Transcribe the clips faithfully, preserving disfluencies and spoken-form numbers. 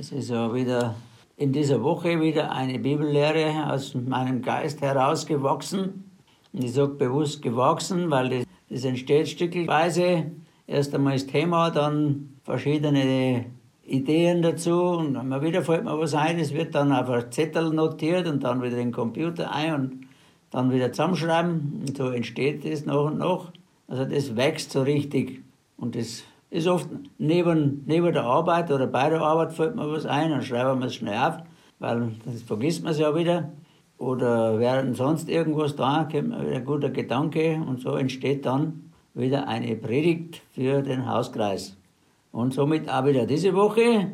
Es ist ja wieder in dieser Woche wieder eine Bibellehre aus meinem Geist herausgewachsen. Und ich sage bewusst gewachsen, weil das, das entsteht stückweise. Erst einmal das Thema, dann verschiedene Ideen dazu und immer wieder fällt mir was ein. Es wird dann auf einen Zettel notiert und dann wieder in den Computer ein und dann wieder zusammenschreiben. Und so entsteht das nach und nach. Also das wächst so richtig. Und das ist oft neben, neben der Arbeit oder bei der Arbeit fällt mir was ein, dann schreiben wir es schnell auf, weil das vergisst man es ja wieder. Oder während sonst irgendwas da, kommt mir wieder ein guter Gedanke und so entsteht dann wieder eine Predigt für den Hauskreis. Und somit auch wieder diese Woche.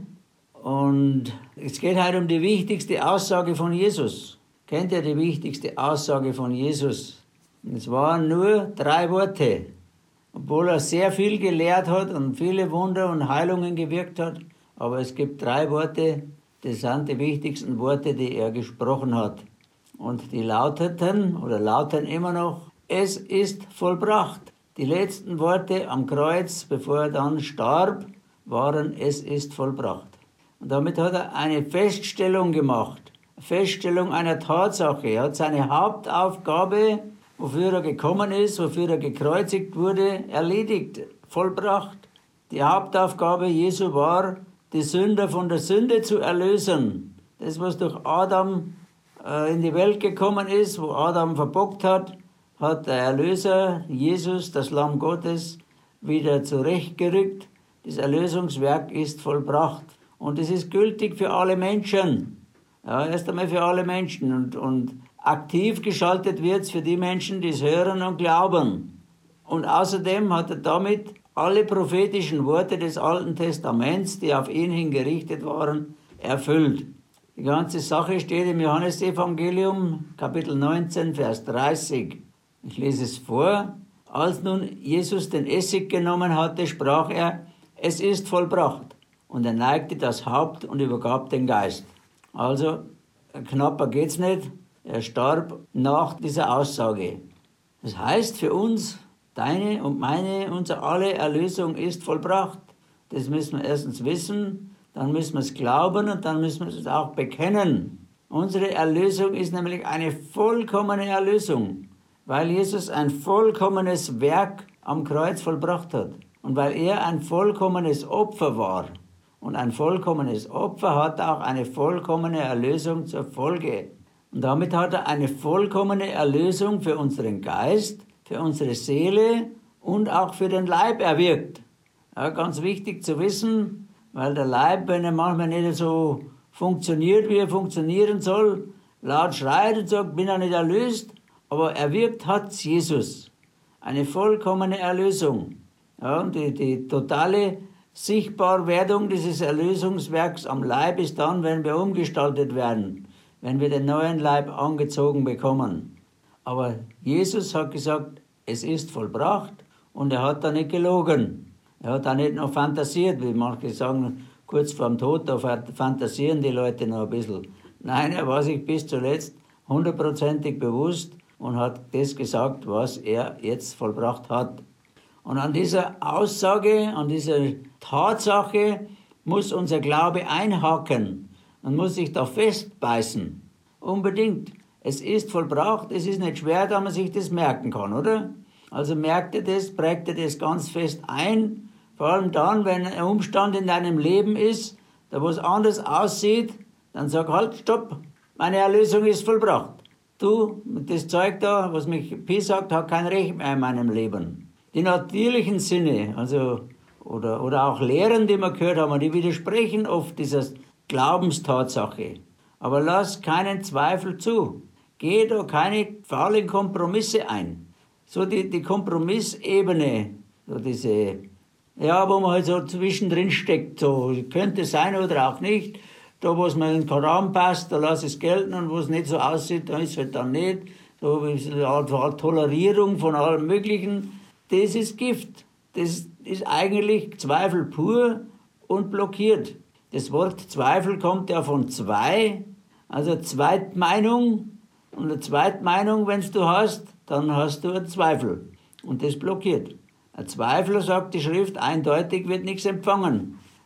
Und es geht heute um die wichtigste Aussage von Jesus. Kennt ihr die wichtigste Aussage von Jesus? Es waren nur drei Worte. Obwohl er sehr viel gelehrt hat und viele Wunder und Heilungen gewirkt hat. Aber es gibt drei Worte, das sind die wichtigsten Worte, die er gesprochen hat. Und die lauteten, oder lauten immer noch, es ist vollbracht. Die letzten Worte am Kreuz, bevor er dann starb, waren, es ist vollbracht. Und damit hat er eine Feststellung gemacht. Eine Feststellung einer Tatsache. Er hat seine Hauptaufgabe, wofür er gekommen ist, wofür er gekreuzigt wurde, erledigt, vollbracht. Die Hauptaufgabe Jesu war, die Sünder von der Sünde zu erlösen. Das, was durch Adam äh, in die Welt gekommen ist, wo Adam verbockt hat, hat der Erlöser, Jesus, das Lamm Gottes, wieder zurechtgerückt. Das Erlösungswerk ist vollbracht. Und es ist gültig für alle Menschen. Ja, erst einmal für alle Menschen. Und, und aktiv geschaltet wird es für die Menschen, die es hören und glauben. Und außerdem hat er damit alle prophetischen Worte des Alten Testaments, die auf ihn hin gerichtet waren, erfüllt. Die ganze Sache steht im Johannesevangelium, Kapitel neunzehn, Vers dreißig. Ich lese es vor. Als nun Jesus den Essig genommen hatte, sprach er, es ist vollbracht. Und er neigte das Haupt und übergab den Geist. Also, knapper geht's nicht. Er starb nach dieser Aussage. Das heißt für uns, deine und meine, unsere alle Erlösung ist vollbracht. Das müssen wir erstens wissen, dann müssen wir es glauben und dann müssen wir es auch bekennen. Unsere Erlösung ist nämlich eine vollkommene Erlösung, weil Jesus ein vollkommenes Werk am Kreuz vollbracht hat und weil er ein vollkommenes Opfer war. Und ein vollkommenes Opfer hat auch eine vollkommene Erlösung zur Folge. Und damit hat er eine vollkommene Erlösung für unseren Geist, für unsere Seele und auch für den Leib erwirkt. Ja, ganz wichtig zu wissen, weil der Leib, wenn er manchmal nicht so funktioniert, wie er funktionieren soll, laut schreit und sagt, bin er nicht erlöst, aber erwirkt hat Jesus. Eine vollkommene Erlösung. Ja, und die, die totale Sichtbarwerdung dieses Erlösungswerks am Leib ist dann, wenn wir umgestaltet werden, wenn wir den neuen Leib angezogen bekommen. Aber Jesus hat gesagt, es ist vollbracht und er hat da nicht gelogen. Er hat da nicht noch fantasiert, wie manche sagen, kurz vorm Tod, da fantasieren die Leute noch ein bisschen. Nein, er war sich bis zuletzt hundertprozentig bewusst und hat das gesagt, was er jetzt vollbracht hat. Und an dieser Aussage, an dieser Tatsache muss unser Glaube einhaken. Man muss sich da festbeißen. Unbedingt. Es ist vollbracht, es ist nicht schwer, da man sich das merken kann, oder? Also merkt ihr das, prägt ihr das ganz fest ein. Vor allem dann, wenn ein Umstand in deinem Leben ist, da wo es anders aussieht, dann sag halt, stopp, meine Erlösung ist vollbracht. Du, das Zeug da, was mich Pi sagt, hat kein Recht mehr in meinem Leben. Die natürlichen Sinne, also, oder, oder auch Lehren, die wir gehört haben, die widersprechen oft dieser Glaubenstatsache. Aber lass keinen Zweifel zu. Geh da keine faulen Kompromisse ein. So die, die Kompromissebene, so diese, ja, wo man halt so zwischendrin steckt, so könnte sein oder auch nicht. Da, wo es mir in den Koran passt, da lass es gelten und wo es nicht so aussieht, da ist es halt dann nicht. So eine Art, Art Tolerierung von allem Möglichen. Das ist Gift. Das ist eigentlich Zweifel pur und blockiert. Das Wort Zweifel kommt ja von zwei, also Zweitmeinung. Und eine Zweitmeinung, wenn du hast, dann hast du einen Zweifel. Und das blockiert. Ein Zweifler, sagt die Schrift, eindeutig wird nichts empfangen.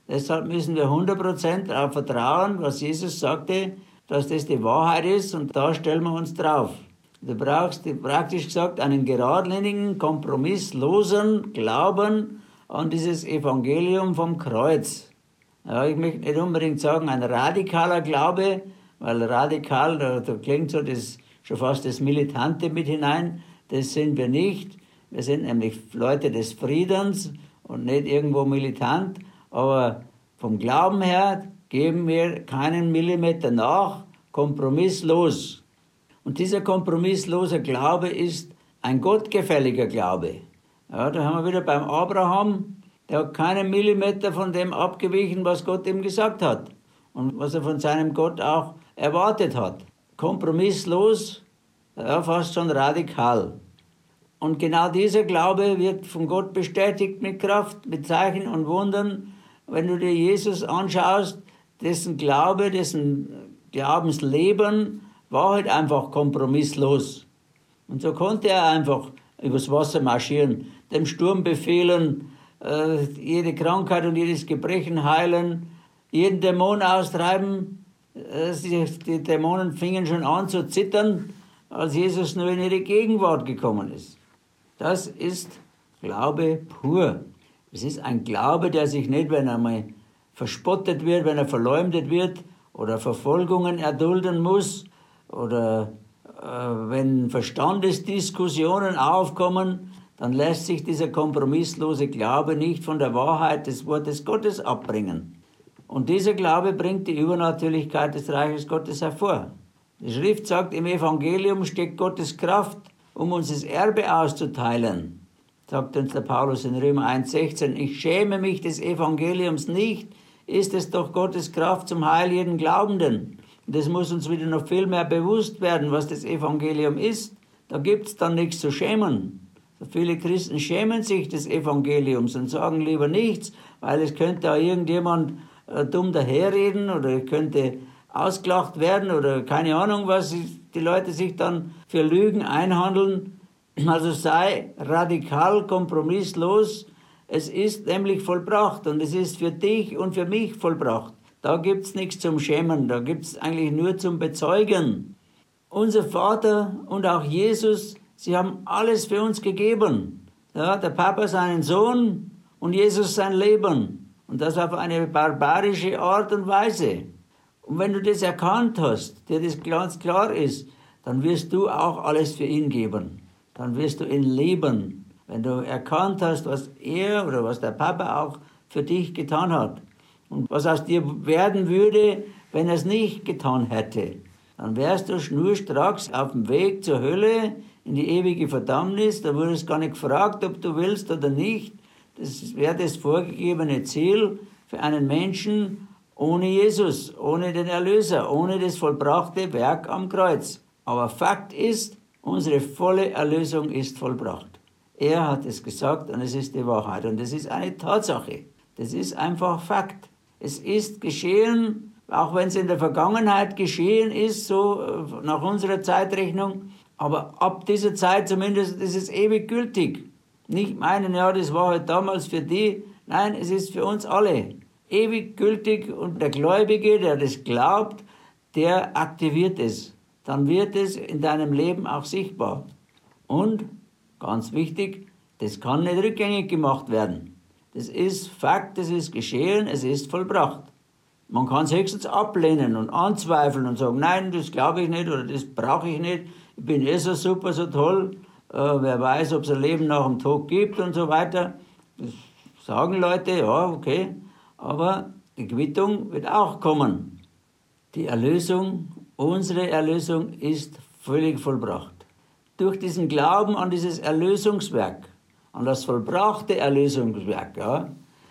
Deshalb müssen wir hundert Prozent darauf vertrauen, was Jesus sagte, dass das die Wahrheit ist, und da stellen wir uns drauf. Du brauchst praktisch gesagt einen geradlinigen, kompromisslosen Glauben an dieses Evangelium vom Kreuz. Ja, ich möchte nicht unbedingt sagen, ein radikaler Glaube, weil radikal, da, da klingt so das, schon fast das Militante mit hinein. Das sind wir nicht. Wir sind nämlich Leute des Friedens und nicht irgendwo militant. Aber vom Glauben her geben wir keinen Millimeter nach, kompromisslos. Und dieser kompromisslose Glaube ist ein gottgefälliger Glaube. Ja, da haben wir wieder beim Abraham, der hat keinen Millimeter von dem abgewichen, was Gott ihm gesagt hat und was er von seinem Gott auch erwartet hat. Kompromisslos, ja, fast schon radikal. Und genau dieser Glaube wird von Gott bestätigt mit Kraft, mit Zeichen und Wundern. Wenn du dir Jesus anschaust, dessen Glaube, dessen Glaubensleben war halt einfach kompromisslos. Und so konnte er einfach übers Wasser marschieren, dem Sturm befehlen, äh, jede Krankheit und jedes Gebrechen heilen, jeden Dämon austreiben. Äh, die, die Dämonen fingen schon an zu zittern, als Jesus nur in ihre Gegenwart gekommen ist. Das ist Glaube pur. Es ist ein Glaube, der sich nicht, wenn er mal verspottet wird, wenn er verleumdet wird oder Verfolgungen erdulden muss oder äh, wenn Verstandesdiskussionen aufkommen, dann lässt sich dieser kompromisslose Glaube nicht von der Wahrheit des Wortes Gottes abbringen. Und dieser Glaube bringt die Übernatürlichkeit des Reiches Gottes hervor. Die Schrift sagt, im Evangelium steckt Gottes Kraft, um uns das Erbe auszuteilen. Sagt uns der Paulus in Römer eins sechzehn, ich schäme mich des Evangeliums nicht, ist es doch Gottes Kraft zum Heil jeden Glaubenden. Und das muss uns wieder noch viel mehr bewusst werden, was das Evangelium ist. Da gibt es dann nichts zu schämen. So viele Christen schämen sich des Evangeliums und sagen lieber nichts, weil es könnte auch irgendjemand äh, dumm daherreden oder könnte ausgelacht werden oder keine Ahnung, was die Leute sich dann für Lügen einhandeln. Also sei radikal, kompromisslos. Es ist nämlich vollbracht und es ist für dich und für mich vollbracht. Da gibt es nichts zum Schämen, da gibt es eigentlich nur zum Bezeugen. Unser Vater und auch Jesus, sie haben alles für uns gegeben. Ja, der Papa seinen Sohn und Jesus sein Leben. Und das auf eine barbarische Art und Weise. Und wenn du das erkannt hast, dir das ganz klar ist, dann wirst du auch alles für ihn geben. Dann wirst du ihn lieben. Wenn du erkannt hast, was er oder was der Papa auch für dich getan hat. Und was aus dir werden würde, wenn er es nicht getan hätte. Dann wärst du schnurstracks auf dem Weg zur Hölle, in die ewige Verdammnis. Da wurdest gar nicht gefragt, ob du willst oder nicht. Das wäre das vorgegebene Ziel für einen Menschen ohne Jesus, ohne den Erlöser, ohne das vollbrachte Werk am Kreuz. Aber Fakt ist, unsere volle Erlösung ist vollbracht. Er hat es gesagt und es ist die Wahrheit. Und das ist eine Tatsache. Das ist einfach Fakt. Es ist geschehen, auch wenn es in der Vergangenheit geschehen ist, so nach unserer Zeitrechnung. Aber ab dieser Zeit zumindest ist es ewig gültig. Nicht meinen, ja, das war halt damals für die. Nein, es ist für uns alle ewig gültig. Und der Gläubige, der das glaubt, der aktiviert es. Dann wird es in deinem Leben auch sichtbar. Und, ganz wichtig, das kann nicht rückgängig gemacht werden. Das ist Fakt, das ist geschehen, es ist vollbracht. Man kann es höchstens ablehnen und anzweifeln und sagen, nein, das glaube ich nicht oder das brauche ich nicht. Ich bin eh so super, so toll. Äh, wer weiß, ob es ein Leben nach dem Tod gibt und so weiter. Das sagen Leute, ja, okay. Aber die Quittung wird auch kommen. Die Erlösung, unsere Erlösung ist völlig vollbracht. Durch diesen Glauben an dieses Erlösungswerk, an das vollbrachte Erlösungswerk, ja,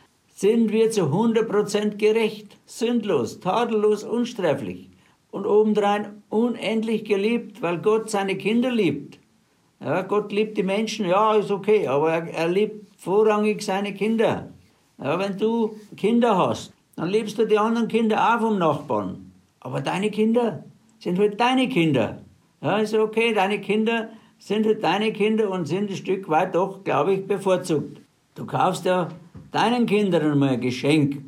sind wir zu hundert Prozent gerecht, sündlos, tadellos, unsträflich und obendrein unendlich geliebt, weil Gott seine Kinder liebt. Ja, Gott liebt die Menschen, ja, ist okay, aber er, er liebt vorrangig seine Kinder. Ja, wenn du Kinder hast, dann liebst du die anderen Kinder auch vom Nachbarn. Aber deine Kinder sind halt deine Kinder. Ja, ist okay, deine Kinder sind halt deine Kinder und sind ein Stück weit doch, glaube ich, bevorzugt. Du kaufst ja deinen Kindern mal ein Geschenk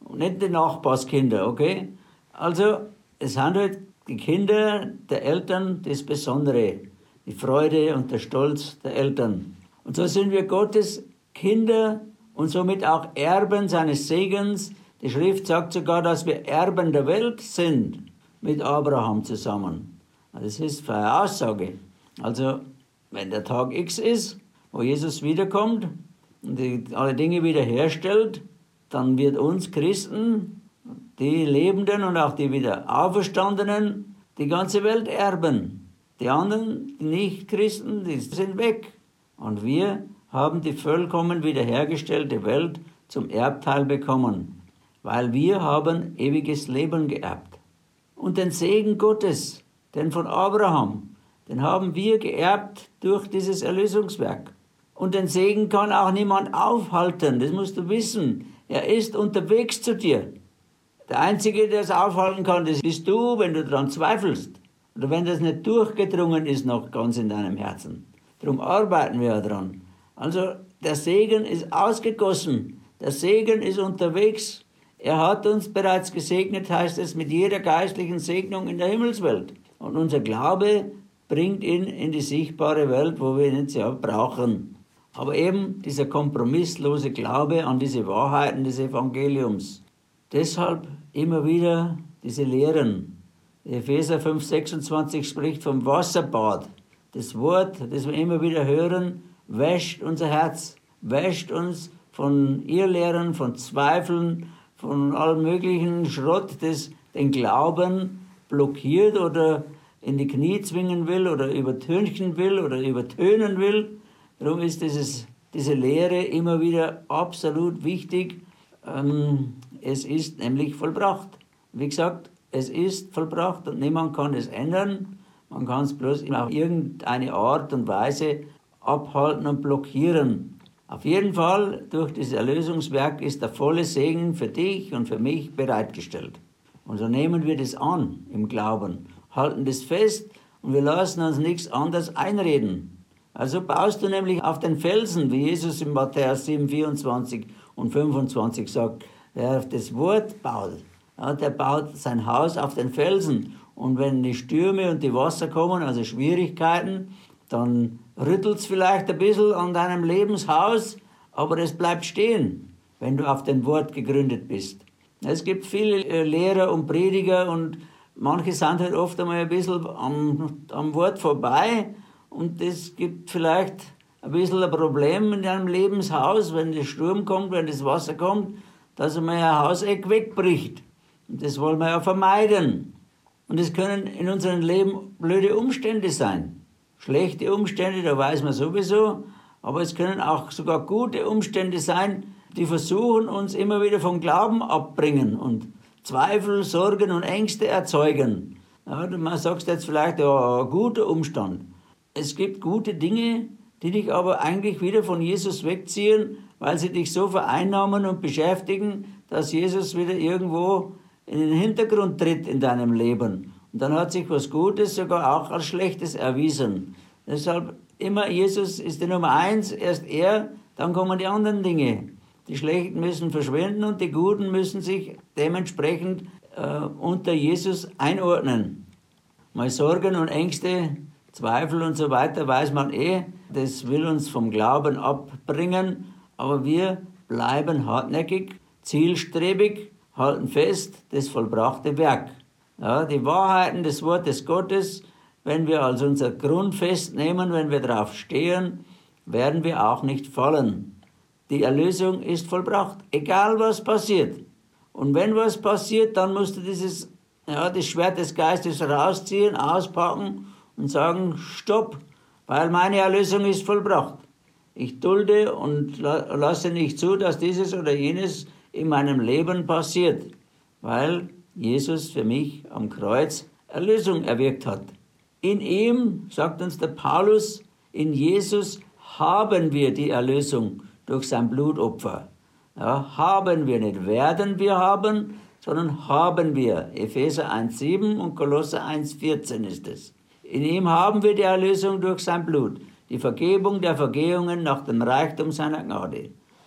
nicht die Nachbarskinder, okay? Also, es sind halt die Kinder der Eltern das Besondere, die Freude und der Stolz der Eltern. Und so sind wir Gottes Kinder und somit auch Erben seines Segens. Die Schrift sagt sogar, dass wir Erben der Welt sind mit Abraham zusammen. Das ist eine Aussage. Also, wenn der Tag X ist, wo Jesus wiederkommt und die, alle Dinge wiederherstellt, dann wird uns Christen, die Lebenden und auch die wieder Auferstandenen, die ganze Welt erben. Die anderen, die Nicht-Christen, die sind weg. Und wir haben die vollkommen wiederhergestellte Welt zum Erbteil bekommen, weil wir haben ewiges Leben geerbt. Und den Segen Gottes, den von Abraham, den haben wir geerbt durch dieses Erlösungswerk. Und den Segen kann auch niemand aufhalten, das musst du wissen. Er ist unterwegs zu dir. Der Einzige, der es aufhalten kann, das bist du, wenn du daran zweifelst. Oder wenn das nicht durchgedrungen ist noch ganz in deinem Herzen. Darum arbeiten wir daran. Also der Segen ist ausgegossen. Der Segen ist unterwegs. Er hat uns bereits gesegnet, heißt es, mit jeder geistlichen Segnung in der Himmelswelt. Und unser Glaube bringt ihn in die sichtbare Welt, wo wir ihn jetzt ja brauchen. Aber eben dieser kompromisslose Glaube an diese Wahrheiten des Evangeliums. Deshalb immer wieder diese Lehren. Epheser fünf sechsundzwanzig spricht vom Wasserbad. Das Wort, das wir immer wieder hören, wäscht unser Herz, wäscht uns von Irrlehren, von Zweifeln, von allem möglichen Schrott, das den Glauben blockiert oder in die Knie zwingen will oder übertünchen will oder übertönen will. Darum ist dieses, diese Lehre immer wieder absolut wichtig. Ähm, es ist nämlich vollbracht. Wie gesagt, es ist vollbracht und niemand kann es ändern. Man kann es bloß auf irgendeine Art und Weise abhalten und blockieren. Auf jeden Fall, durch dieses Erlösungswerk ist der volle Segen für dich und für mich bereitgestellt. Und so nehmen wir das an im Glauben, halten das fest und wir lassen uns nichts anderes einreden. Also baust du nämlich auf den Felsen, wie Jesus in Matthäus sieben, vierundzwanzig und fünfundzwanzig sagt, wer auf das Wort baut, ja, der baut sein Haus auf den Felsen. Und wenn die Stürme und die Wasser kommen, also Schwierigkeiten, dann rüttelt es vielleicht ein bisschen an deinem Lebenshaus, aber es bleibt stehen, wenn du auf dem Wort gegründet bist. Es gibt viele Lehrer und Prediger und manche sind halt oft einmal ein bisschen am, am Wort vorbei und das gibt vielleicht ein bisschen ein Problem in deinem Lebenshaus, wenn der Sturm kommt, wenn das Wasser kommt, dass einmal ein Hauseck wegbricht. Und das wollen wir ja vermeiden. Und es können in unserem Leben blöde Umstände sein. Schlechte Umstände, da weiß man sowieso, aber es können auch sogar gute Umstände sein, die versuchen, uns immer wieder vom Glauben abbringen und Zweifel, Sorgen und Ängste erzeugen. Ja, man sagt jetzt vielleicht, ja, ein guter Umstand. Es gibt gute Dinge, die dich aber eigentlich wieder von Jesus wegziehen, weil sie dich so vereinnahmen und beschäftigen, dass Jesus wieder irgendwo in den Hintergrund tritt in deinem Leben. Und dann hat sich was Gutes sogar auch als Schlechtes erwiesen. Deshalb immer Jesus ist die Nummer eins, erst er, dann kommen die anderen Dinge. Die Schlechten müssen verschwinden und die Guten müssen sich dementsprechend äh, unter Jesus einordnen. Mal Sorgen und Ängste, Zweifel und so weiter, weiß man eh, das will uns vom Glauben abbringen, aber wir bleiben hartnäckig, zielstrebig, halten fest das vollbrachte Werk. Ja, die Wahrheiten des Wortes Gottes, wenn wir als unser Grund festnehmen, wenn wir darauf stehen, werden wir auch nicht fallen. Die Erlösung ist vollbracht, egal was passiert. Und wenn was passiert, dann musst du dieses, ja, das Schwert des Geistes rausziehen, auspacken und sagen, stopp, weil meine Erlösung ist vollbracht. Ich dulde und lasse nicht zu, dass dieses oder jenes in meinem Leben passiert, weil Jesus für mich am Kreuz Erlösung erwirkt hat. In ihm, sagt uns der Paulus, in Jesus haben wir die Erlösung durch sein Blutopfer. Ja, haben wir nicht, werden wir haben, sondern haben wir. Epheser eins sieben und Kolosser eins vierzehn ist es. In ihm haben wir die Erlösung durch sein Blut, die Vergebung der Vergehungen nach dem Reichtum seiner Gnade.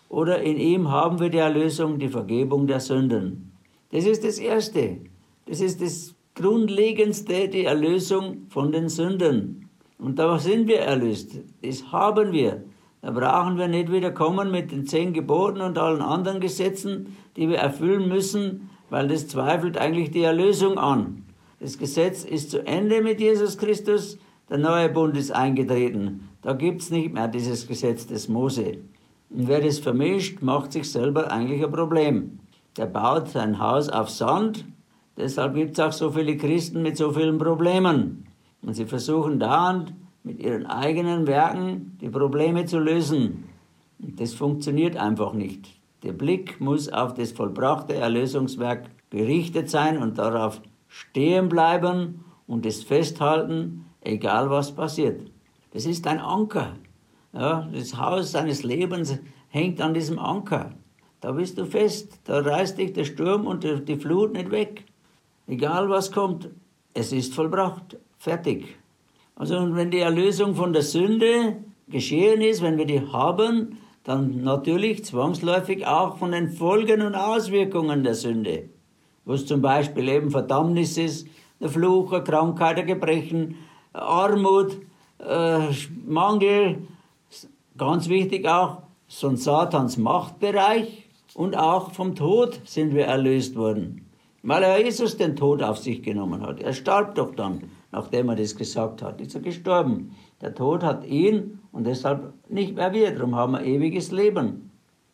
oder in ihm haben wir die Erlösung, die Vergebung der Sünden. Das ist das Erste. Das ist das Grundlegendste, die Erlösung von den Sünden. Und da sind wir erlöst. Das haben wir. Da brauchen wir nicht wieder kommen mit den zehn Geboten und allen anderen Gesetzen, die wir erfüllen müssen, weil das zweifelt eigentlich die Erlösung an. Das Gesetz ist zu Ende mit Jesus Christus, der neue Bund ist eingetreten. Da gibt es nicht mehr dieses Gesetz des Mose. Und wer das vermischt, macht sich selber eigentlich ein Problem. Der baut sein Haus auf Sand, deshalb gibt es auch so viele Christen mit so vielen Problemen. Und sie versuchen dauernd mit ihren eigenen Werken die Probleme zu lösen. Und das funktioniert einfach nicht. Der Blick muss auf das vollbrachte Erlösungswerk gerichtet sein und darauf stehen bleiben und es festhalten, egal was passiert. Das ist ein Anker. Ja, das Haus seines Lebens hängt an diesem Anker. Da bist du fest, da reißt dich der Sturm und die Flut nicht weg. Egal was kommt, es ist vollbracht, fertig. Also wenn die Erlösung von der Sünde geschehen ist, wenn wir die haben, dann natürlich zwangsläufig auch von den Folgen und Auswirkungen der Sünde. Was zum Beispiel eben Verdammnis ist, der Fluch, eine Krankheit, ein Gebrechen, Armut, äh, Mangel, ganz wichtig auch, von Satans Machtbereich und auch vom Tod sind wir erlöst worden. Weil er Jesus den Tod auf sich genommen hat. Er starb doch dann, nachdem er das gesagt hat. Ist er gestorben. Der Tod hat ihn und deshalb nicht mehr wir. Darum haben wir ewiges Leben.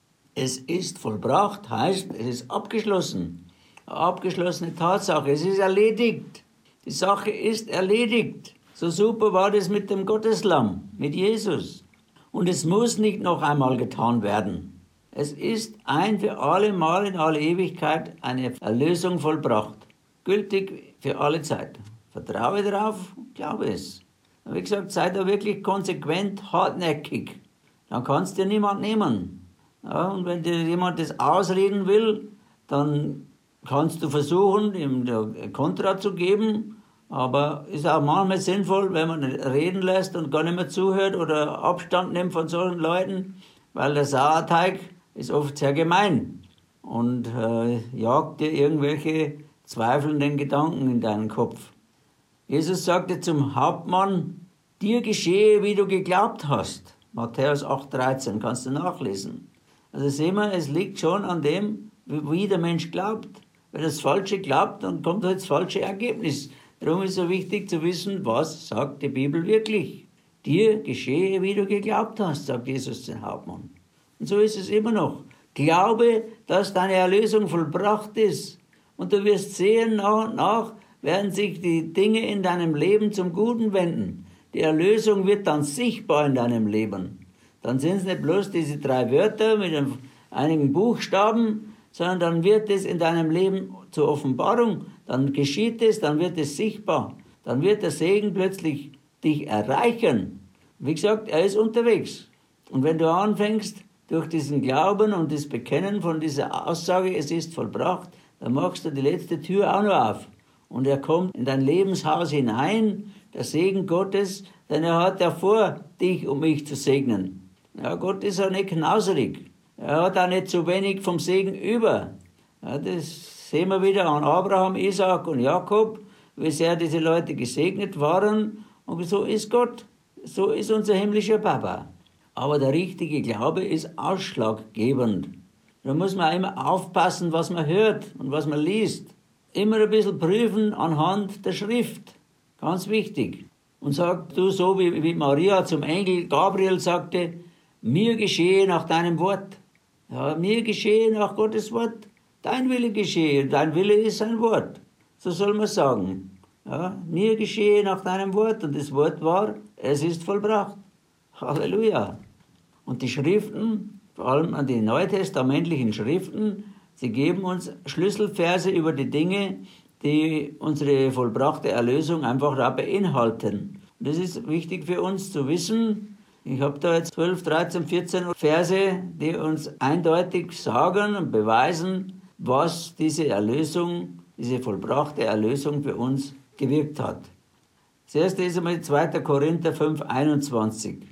Es ist vollbracht, heißt, es ist abgeschlossen. Eine abgeschlossene Tatsache. Es ist erledigt. Die Sache ist erledigt. So super war das mit dem Gotteslamm, mit Jesus. Und es muss nicht noch einmal getan werden. Es ist ein für alle Mal in alle Ewigkeit eine Erlösung vollbracht. Gültig für alle Zeit. Vertraue darauf, glaube es. Und wie gesagt, sei da wirklich konsequent, hartnäckig. Dann kannst dir niemand nehmen. Ja, und wenn dir jemand das ausreden will, dann kannst du versuchen, ihm Kontra zu geben. Aber ist auch manchmal sinnvoll, wenn man reden lässt und gar nicht mehr zuhört oder Abstand nimmt von solchen Leuten, weil der Sauerteig ist oft sehr gemein und äh, jagt dir irgendwelche zweifelnden Gedanken in deinen Kopf. Jesus sagte zum Hauptmann, dir geschehe, wie du geglaubt hast. Matthäus acht dreizehn, kannst du nachlesen. Also sehen wir, es liegt schon an dem, wie der Mensch glaubt. Wenn er das Falsche glaubt, dann kommt halt das falsche Ergebnis. Darum ist es so wichtig zu wissen, was sagt die Bibel wirklich. Dir geschehe, wie du geglaubt hast, sagt Jesus den Hauptmann. Und so ist es immer noch. Glaube, dass deine Erlösung vollbracht ist. Und du wirst sehen, nach und nach werden sich die Dinge in deinem Leben zum Guten wenden. Die Erlösung wird dann sichtbar in deinem Leben. Dann sind es nicht bloß diese drei Wörter mit einigen Buchstaben, sondern dann wird es in deinem Leben zur Offenbarung. Dann geschieht es, dann wird es sichtbar. Dann wird der Segen plötzlich dich erreichen. Wie gesagt, er ist unterwegs. Und wenn du anfängst, durch diesen Glauben und das Bekennen von dieser Aussage, es ist vollbracht, dann machst du die letzte Tür auch noch auf. Und er kommt in dein Lebenshaus hinein, der Segen Gottes, denn er hat ja vor, dich und mich zu segnen. Ja, Gott ist ja nicht knauserig. Er hat auch nicht zu wenig vom Segen über. Ja, das sehen wir wieder an Abraham, Isaak und Jakob, wie sehr diese Leute gesegnet waren. Und so ist Gott. So ist unser himmlischer Papa. Aber der richtige Glaube ist ausschlaggebend. Da muss man immer aufpassen, was man hört und was man liest. Immer ein bisschen prüfen anhand der Schrift. Ganz wichtig. Und sagt du so, wie, wie Maria zum Engel Gabriel sagte, mir geschehe nach deinem Wort. Ja, mir geschehe nach Gottes Wort. Dein Wille geschehe. Dein Wille ist sein Wort. So soll man sagen. Ja, mir geschehe nach deinem Wort. Und das Wort war, es ist vollbracht. Halleluja. Und die Schriften, vor allem die neutestamentlichen Schriften, sie geben uns Schlüsselverse über die Dinge, die unsere vollbrachte Erlösung einfach da beinhalten. Und das ist wichtig für uns zu wissen. Ich habe da jetzt zwölf, dreizehn, vierzehn Verse, die uns eindeutig sagen und beweisen, was diese Erlösung, diese vollbrachte Erlösung für uns gewirkt hat. Das erste ist einmal zweiter Korinther fünf, einundzwanzig.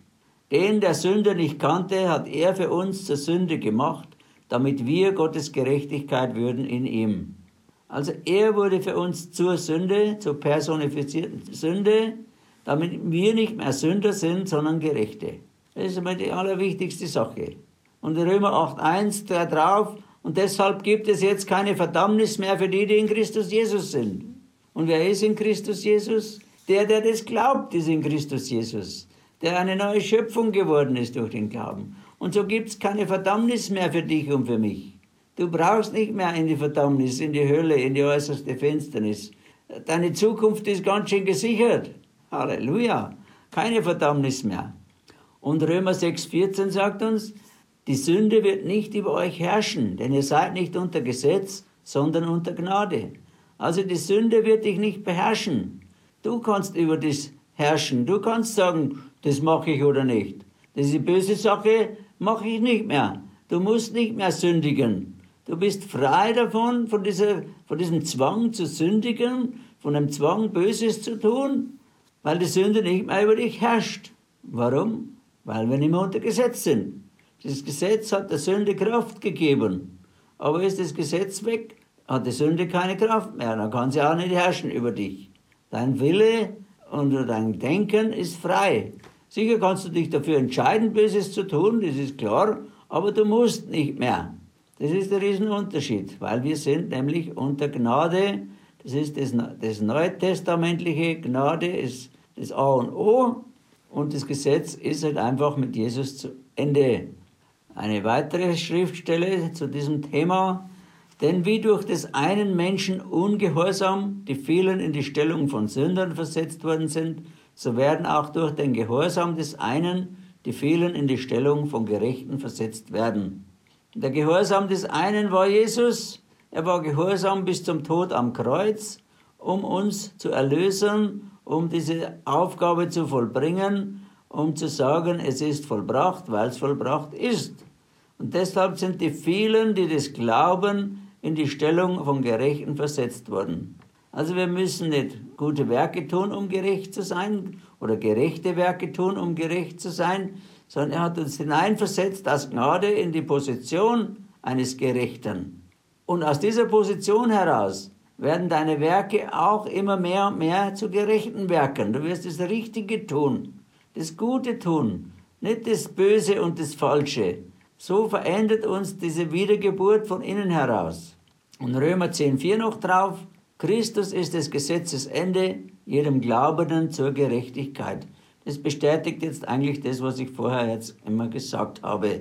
Den, der Sünde nicht kannte, hat er für uns zur Sünde gemacht, damit wir Gottes Gerechtigkeit würden in ihm. Also er wurde für uns zur Sünde, zur personifizierten Sünde, damit wir nicht mehr Sünder sind, sondern Gerechte. Das ist immer die allerwichtigste Sache. Und Römer acht eins da drauf, und deshalb gibt es jetzt keine Verdammnis mehr für die, die in Christus Jesus sind. Und wer ist in Christus Jesus? Der, der das glaubt, ist in Christus Jesus. Der eine neue Schöpfung geworden ist durch den Glauben. Und so gibt es keine Verdammnis mehr für dich und für mich. Du brauchst nicht mehr in die Verdammnis, in die Hölle, in die äußerste Finsternis. Deine Zukunft ist ganz schön gesichert. Halleluja. Keine Verdammnis mehr. Und Römer sechs vierzehn sagt uns, die Sünde wird nicht über euch herrschen, denn ihr seid nicht unter Gesetz, sondern unter Gnade. Also die Sünde wird dich nicht beherrschen. Du kannst über das herrschen. Du kannst sagen, das mache ich oder nicht. Das ist eine böse Sache, mache ich nicht mehr. Du musst nicht mehr sündigen. Du bist frei davon, von, dieser, von diesem Zwang zu sündigen, von dem Zwang, Böses zu tun, weil die Sünde nicht mehr über dich herrscht. Warum? Weil wir nicht mehr unter Gesetz sind. Das Gesetz hat der Sünde Kraft gegeben. Aber ist das Gesetz weg, hat die Sünde keine Kraft mehr. Dann kann sie auch nicht herrschen über dich. Dein Wille und dein Denken ist frei. Sicher kannst du dich dafür entscheiden, Böses zu tun, das ist klar, aber du musst nicht mehr. Das ist der Riesenunterschied, weil wir sind nämlich unter Gnade. Das ist das, das neutestamentliche Gnade, ist das A und O. Und das Gesetz ist halt einfach mit Jesus zu Ende. Eine weitere Schriftstelle zu diesem Thema. Denn wie durch des einen Menschen Ungehorsam die vielen in die Stellung von Sündern versetzt worden sind, so werden auch durch den Gehorsam des einen die vielen in die Stellung von Gerechten versetzt werden. Der Gehorsam des einen war Jesus. Er war gehorsam bis zum Tod am Kreuz, um uns zu erlösen, um diese Aufgabe zu vollbringen, um zu sagen, es ist vollbracht, weil es vollbracht ist. Und deshalb sind die vielen, die das glauben, in die Stellung von Gerechten versetzt worden. Also wir müssen nicht gute Werke tun, um gerecht zu sein, oder gerechte Werke tun, um gerecht zu sein, sondern er hat uns hineinversetzt aus Gnade in die Position eines Gerechten. Und aus dieser Position heraus werden deine Werke auch immer mehr und mehr zu gerechten Werken. Du wirst das Richtige tun, das Gute tun, nicht das Böse und das Falsche. So verändert uns diese Wiedergeburt von innen heraus. Und Römer zehn vier noch drauf, Christus ist des Gesetzes Ende, jedem Glaubenden zur Gerechtigkeit. Das bestätigt jetzt eigentlich das, was ich vorher jetzt immer gesagt habe.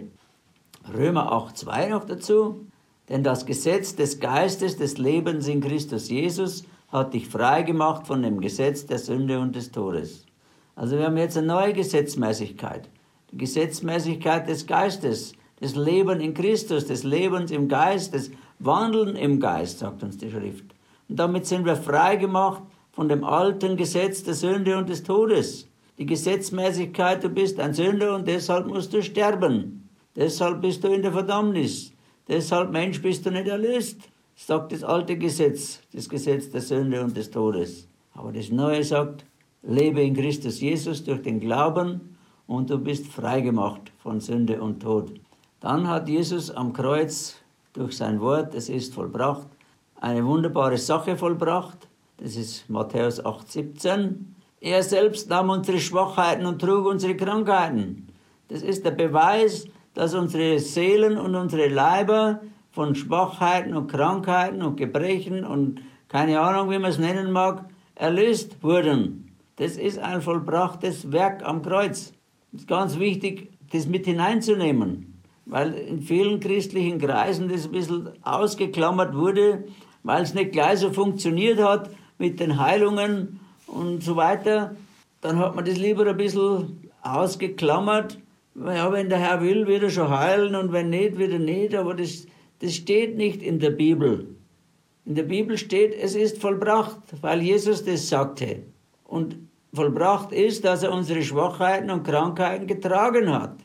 Römer acht zwei noch dazu, denn das Gesetz des Geistes des Lebens in Christus Jesus hat dich frei gemacht von dem Gesetz der Sünde und des Todes. Also wir haben jetzt eine neue Gesetzmäßigkeit. Die Gesetzmäßigkeit des Geistes, das Leben in Christus, des Lebens im Geist, das Wandeln im Geist, sagt uns die Schrift. Und damit sind wir frei gemacht von dem alten Gesetz der Sünde und des Todes. Die Gesetzmäßigkeit, du bist ein Sünder und deshalb musst du sterben. Deshalb bist du in der Verdammnis. Deshalb, Mensch, bist du nicht erlöst, sagt das alte Gesetz, das Gesetz der Sünde und des Todes. Aber das Neue sagt, lebe in Christus Jesus durch den Glauben und du bist freigemacht von Sünde und Tod. Dann hat Jesus am Kreuz durch sein Wort, es ist vollbracht, eine wunderbare Sache vollbracht. Das ist Matthäus acht siebzehn. Er selbst nahm unsere Schwachheiten und trug unsere Krankheiten. Das ist der Beweis, dass unsere Seelen und unsere Leiber von Schwachheiten und Krankheiten und Gebrechen und keine Ahnung, wie man es nennen mag, erlöst wurden. Das ist ein vollbrachtes Werk am Kreuz. Es ist ganz wichtig, das mit hineinzunehmen, weil in vielen christlichen Kreisen das ein bisschen ausgeklammert wurde, weil es nicht gleich so funktioniert hat mit den Heilungen und so weiter. Dann hat man das lieber ein bisschen ausgeklammert. Ja, wenn der Herr will, wird er schon heilen und wenn nicht, wird er nicht. Aber das, das steht nicht in der Bibel. In der Bibel steht, es ist vollbracht, weil Jesus das sagte. Und vollbracht ist, dass er unsere Schwachheiten und Krankheiten getragen hat.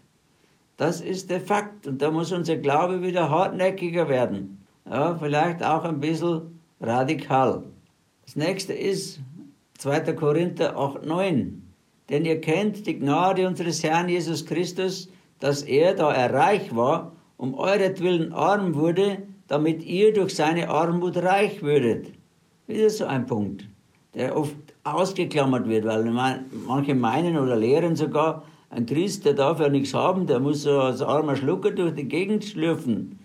Das ist der Fakt. Und da muss unser Glaube wieder hartnäckiger werden. Ja, vielleicht auch ein bisschen radikal. Das nächste ist zweiter Korinther acht neun. Denn ihr kennt die Gnade unseres Herrn Jesus Christus, dass er, da er reich war, um euretwillen arm wurde, damit ihr durch seine Armut reich würdet. Wieder so ein Punkt, der oft ausgeklammert wird, weil manche meinen oder lehren sogar, ein Christ, der darf ja nichts haben, der muss so als armer Schlucker durch die Gegend schlürfen.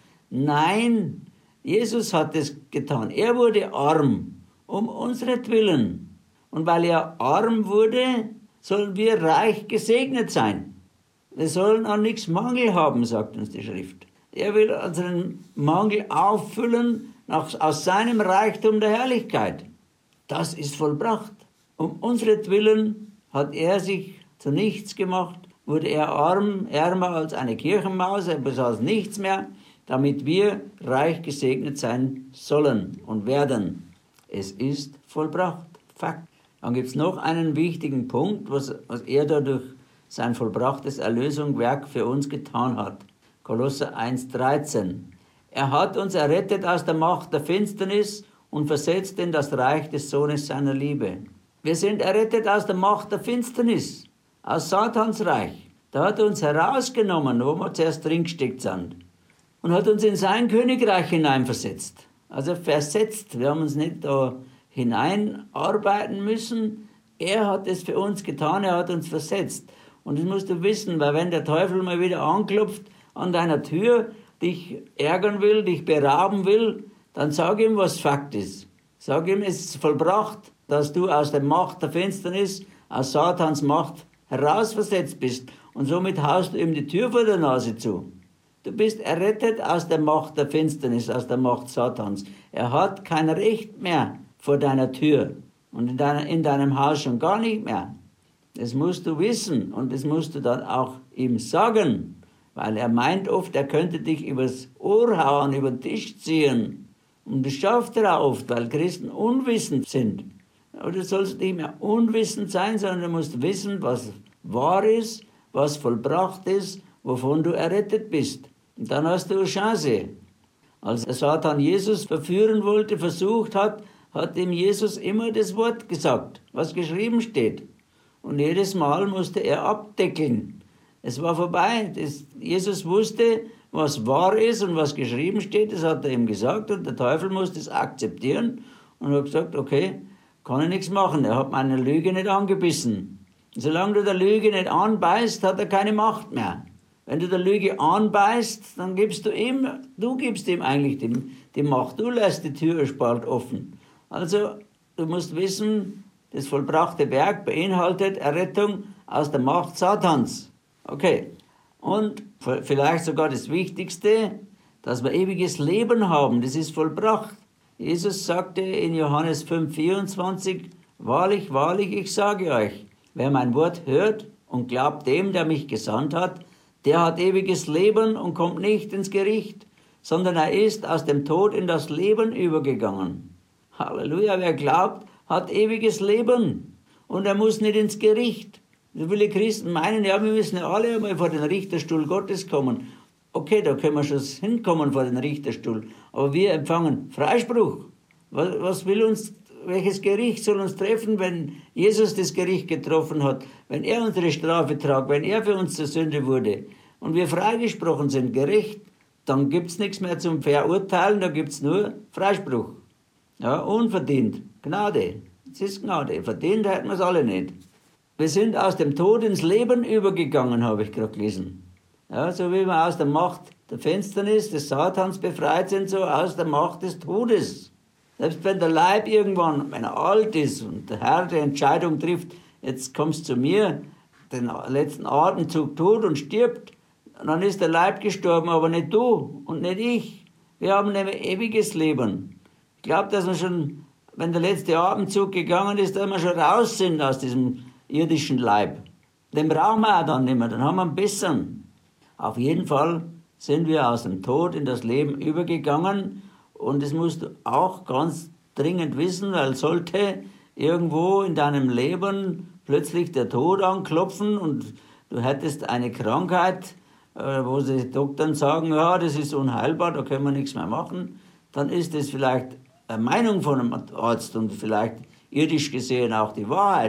Nein, Jesus hat es getan. Er wurde arm, um unseretwillen. Und weil er arm wurde, sollen wir reich gesegnet sein. Wir sollen an nichts Mangel haben, sagt uns die Schrift. Er will unseren Mangel auffüllen nach, aus seinem Reichtum der Herrlichkeit. Das ist vollbracht. Um unseretwillen hat er sich zu nichts gemacht, wurde er arm, ärmer als eine Kirchenmaus, er besaß nichts mehr, damit wir reich gesegnet sein sollen und werden. Es ist vollbracht. Fakt. Dann gibt es noch einen wichtigen Punkt, was, was er dadurch sein vollbrachtes Erlösungswerk für uns getan hat. Kolosser eins dreizehn. Er hat uns errettet aus der Macht der Finsternis und versetzt in das Reich des Sohnes seiner Liebe. Wir sind errettet aus der Macht der Finsternis, aus Satans Reich. Da hat er uns herausgenommen, wo wir zuerst drin gesteckt sind, und hat uns in sein Königreich hineinversetzt. Also versetzt, wir haben uns nicht da hineinarbeiten müssen. Er hat es für uns getan, er hat uns versetzt. Und das musst du wissen, weil wenn der Teufel mal wieder anklopft an deiner Tür, dich ärgern will, dich berauben will, dann sag ihm, was Fakt ist. Sag ihm, es ist vollbracht, dass du aus der Macht der Finsternis, aus Satans Macht herausversetzt bist. Und somit haust du ihm die Tür vor der Nase zu. Du bist errettet aus der Macht der Finsternis, aus der Macht Satans. Er hat kein Recht mehr vor deiner Tür und in, deiner, in deinem Haus schon gar nicht mehr. Das musst du wissen und das musst du dann auch ihm sagen, weil er meint oft, er könnte dich übers Ohr hauen, über den Tisch ziehen. Und das schafft er auch oft, weil Christen unwissend sind. Aber du sollst nicht mehr unwissend sein, sondern du musst wissen, was wahr ist, was vollbracht ist, wovon du errettet bist. Und dann hast du eine Chance. Als Satan Jesus verführen wollte, versucht hat, hat ihm Jesus immer das Wort gesagt, was geschrieben steht. Und jedes Mal musste er abdeckeln. Es war vorbei. Das, Jesus wusste, was wahr ist und was geschrieben steht, das hat er ihm gesagt. Und der Teufel musste es akzeptieren und hat gesagt, okay, kann ich nichts machen. Er hat meine Lüge nicht angebissen. Und solange du der Lüge nicht anbeißt, hat er keine Macht mehr. Wenn du der Lüge anbeißt, dann gibst du ihm, du gibst ihm eigentlich die, die Macht. Du lässt die Türspalt offen. Also, du musst wissen, das vollbrachte Werk beinhaltet Errettung aus der Macht Satans. Okay. Und vielleicht sogar das Wichtigste, dass wir ewiges Leben haben. Das ist vollbracht. Jesus sagte in Johannes fünf vierundzwanzig, wahrlich, wahrlich, ich sage euch, wer mein Wort hört und glaubt dem, der mich gesandt hat, der hat ewiges Leben und kommt nicht ins Gericht, sondern er ist aus dem Tod in das Leben übergegangen. Halleluja, wer glaubt, hat ewiges Leben und er muss nicht ins Gericht. So viele Christen meinen, ja, wir müssen ja alle einmal vor den Richterstuhl Gottes kommen. Okay, da können wir schon hinkommen vor den Richterstuhl, aber wir empfangen Freispruch. Was, was will uns, welches Gericht soll uns treffen, wenn Jesus das Gericht getroffen hat, wenn er unsere Strafe tragt, wenn er für uns zur Sünde wurde und wir freigesprochen sind, gerecht, dann gibt's nichts mehr zum Verurteilen, da gibt's nur Freispruch. Ja, unverdient. Gnade. Es ist Gnade. Verdient hätten wir es alle nicht. Wir sind aus dem Tod ins Leben übergegangen, habe ich gerade gelesen. Ja, so wie wir aus der Macht der Finsternis, des Satans befreit sind, so aus der Macht des Todes. Selbst wenn der Leib irgendwann, wenn er alt ist und der Herr die Entscheidung trifft, jetzt kommst du zu mir, den letzten Atemzug tut und stirbt, dann ist der Leib gestorben, aber nicht du und nicht ich. Wir haben nämlich ewiges Leben. Ich glaube, dass wir schon, wenn der letzte Atemzug gegangen ist, dass wir schon raus sind aus diesem irdischen Leib. Den brauchen wir auch dann nicht mehr, dann haben wir einen besseren. Auf jeden Fall sind wir aus dem Tod in das Leben übergegangen und das musst du auch ganz dringend wissen, weil sollte irgendwo in deinem Leben plötzlich der Tod anklopfen und du hättest eine Krankheit, wo die Doktoren sagen, ja, das ist unheilbar, da können wir nichts mehr machen, dann ist das vielleicht eine Meinung von einem Arzt und vielleicht irdisch gesehen auch die Wahrheit.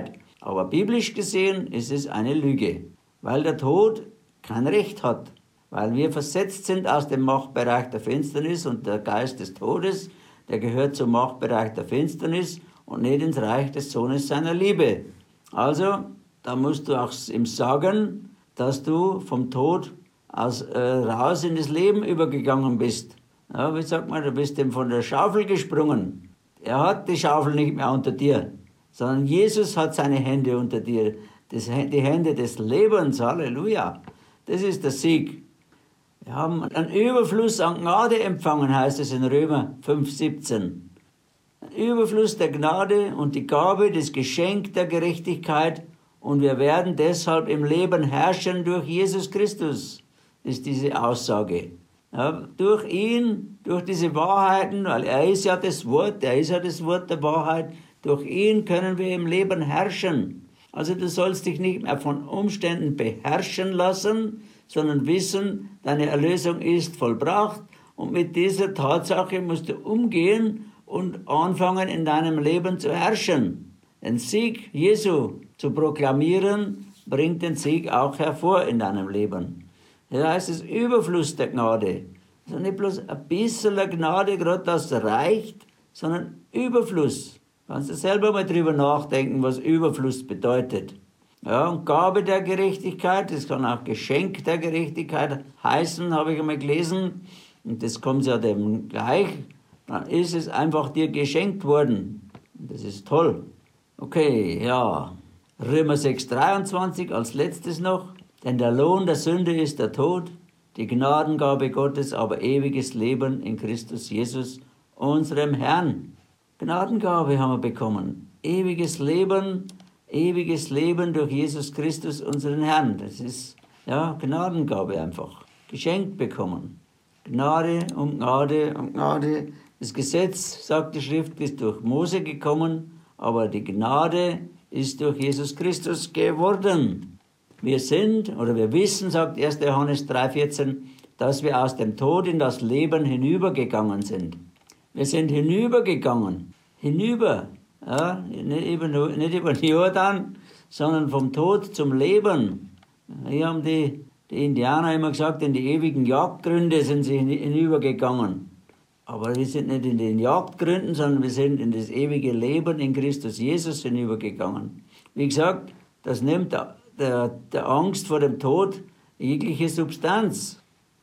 Aber biblisch gesehen ist es eine Lüge, weil der Tod kein Recht hat, weil wir versetzt sind aus dem Machtbereich der Finsternis und der Geist des Todes, der gehört zum Machtbereich der Finsternis und nicht ins Reich des Sohnes seiner Liebe. Also, da musst du auch ihm sagen, dass du vom Tod aus, äh, raus in das Leben übergegangen bist. Ja, wie sagt man, du bist ihm von der Schaufel gesprungen. Er hat die Schaufel nicht mehr unter dir, sondern Jesus hat seine Hände unter dir. Das, die Hände des Lebens, Halleluja. Das ist der Sieg. Wir haben einen Überfluss an Gnade empfangen, heißt es in Römer fünf siebzehn. Ein Überfluss der Gnade und die Gabe, das Geschenk der Gerechtigkeit. Und wir werden deshalb im Leben herrschen durch Jesus Christus, ist diese Aussage. Ja, durch ihn, durch diese Wahrheiten, weil er ist ja das Wort, er ist ja das Wort der Wahrheit, durch ihn können wir im Leben herrschen. Also du sollst dich nicht mehr von Umständen beherrschen lassen, sondern wissen, deine Erlösung ist vollbracht und mit dieser Tatsache musst du umgehen und anfangen in deinem Leben zu herrschen. Den Sieg Jesu zu proklamieren, bringt den Sieg auch hervor in deinem Leben. Das heißt, es ist Überfluss der Gnade. Also nicht bloß ein bisschen Gnade, gerade das reicht, sondern Überfluss. Kannst du selber mal drüber nachdenken, was Überfluss bedeutet. Ja, und Gabe der Gerechtigkeit, das kann auch Geschenk der Gerechtigkeit heißen, habe ich einmal gelesen. Und das kommt ja dem gleich. Dann ist es einfach dir geschenkt worden. Das ist toll. Okay, ja. Römer sechs dreiundzwanzig als letztes noch. Denn der Lohn der Sünde ist der Tod, die Gnadengabe Gottes aber ewiges Leben in Christus Jesus, unserem Herrn. Gnadengabe haben wir bekommen. Ewiges Leben, ewiges Leben durch Jesus Christus, unseren Herrn. Das ist, ja, Gnadengabe einfach. Geschenkt bekommen. Gnade um Gnade um Gnade. Das Gesetz, sagt die Schrift, ist durch Mose gekommen, aber die Gnade ist durch Jesus Christus geworden. Wir sind, oder wir wissen, sagt erster Johannes drei vierzehn, dass wir aus dem Tod in das Leben hinübergegangen sind. Wir sind hinübergegangen. Hinüber. Ja, nicht, über, nicht über den Jordan, sondern vom Tod zum Leben. Hier haben die, die Indianer immer gesagt, in die ewigen Jagdgründe sind sie hinübergegangen. Aber wir sind nicht in den Jagdgründen, sondern wir sind in das ewige Leben in Christus Jesus hinübergegangen. Wie gesagt, das nimmt der, der, der Angst vor dem Tod jegliche Substanz.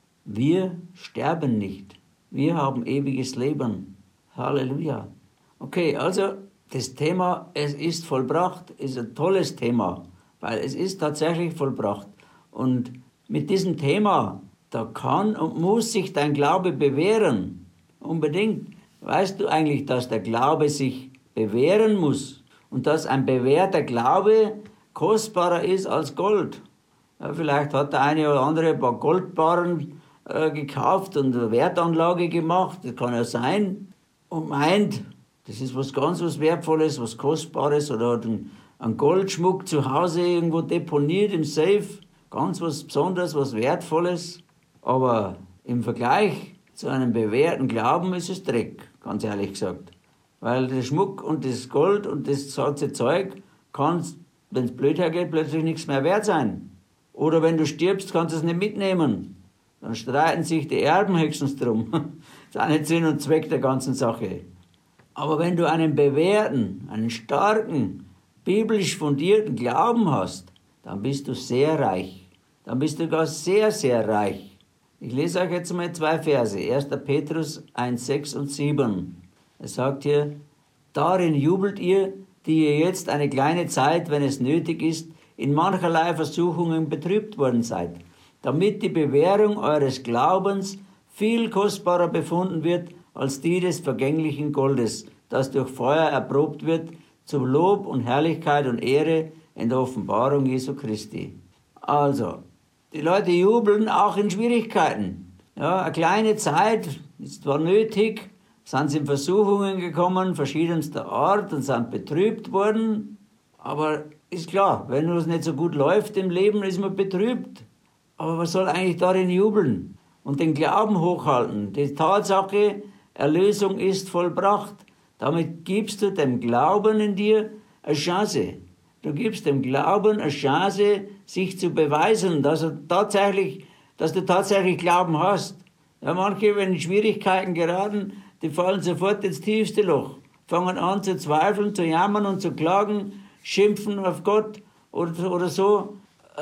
Wir sterben nicht. Wir haben ewiges Leben. Halleluja. Okay, also das Thema, es ist vollbracht, ist ein tolles Thema, weil es ist tatsächlich vollbracht. Und mit diesem Thema, da kann und muss sich dein Glaube bewähren. Unbedingt. Weißt du eigentlich, dass der Glaube sich bewähren muss und dass ein bewährter Glaube kostbarer ist als Gold? Ja, vielleicht hat der eine oder andere ein paar Goldbarren äh, gekauft und eine Wertanlage gemacht, das kann ja sein, und meint, das ist was ganz was Wertvolles, was Kostbares, oder hat einen, einen Goldschmuck zu Hause irgendwo deponiert im Safe, ganz was Besonderes, was Wertvolles. Aber im Vergleich zu einem bewährten Glauben ist es Dreck, ganz ehrlich gesagt. Weil der Schmuck und das Gold und das ganze Zeug kann, wenn es blöd hergeht, plötzlich nichts mehr wert sein. Oder wenn du stirbst, kannst du es nicht mitnehmen. Dann streiten sich die Erben höchstens drum. Das ist auch nicht Sinn und Zweck der ganzen Sache. Aber wenn du einen bewährten, einen starken, biblisch fundierten Glauben hast, dann bist du sehr reich. Dann bist du gar sehr, sehr reich. Ich lese euch jetzt mal zwei Verse. erster Petrus eins, sechs und sieben. Er sagt hier, darin jubelt ihr, die ihr jetzt eine kleine Zeit, wenn es nötig ist, in mancherlei Versuchungen betrübt worden seid, damit die Bewährung eures Glaubens viel kostbarer befunden wird als die des vergänglichen Goldes, das durch Feuer erprobt wird, zum Lob und Herrlichkeit und Ehre in der Offenbarung Jesu Christi. Also, die Leute jubeln auch in Schwierigkeiten. Ja, eine kleine Zeit ist zwar nötig, sind sie in Versuchungen gekommen, verschiedenster Art, und sind betrübt worden, aber ist klar, wenn es nicht so gut läuft im Leben, ist man betrübt. Aber man soll eigentlich darin jubeln und den Glauben hochhalten. Die Tatsache, Erlösung ist vollbracht. Damit gibst du dem Glauben in dir eine Chance. Du gibst dem Glauben eine Chance, sich zu beweisen, dass, er tatsächlich, dass du tatsächlich Glauben hast. Ja, manche, wenn in Schwierigkeiten geraten, die fallen sofort ins tiefste Loch, fangen an zu zweifeln, zu jammern und zu klagen, schimpfen auf Gott oder, oder so.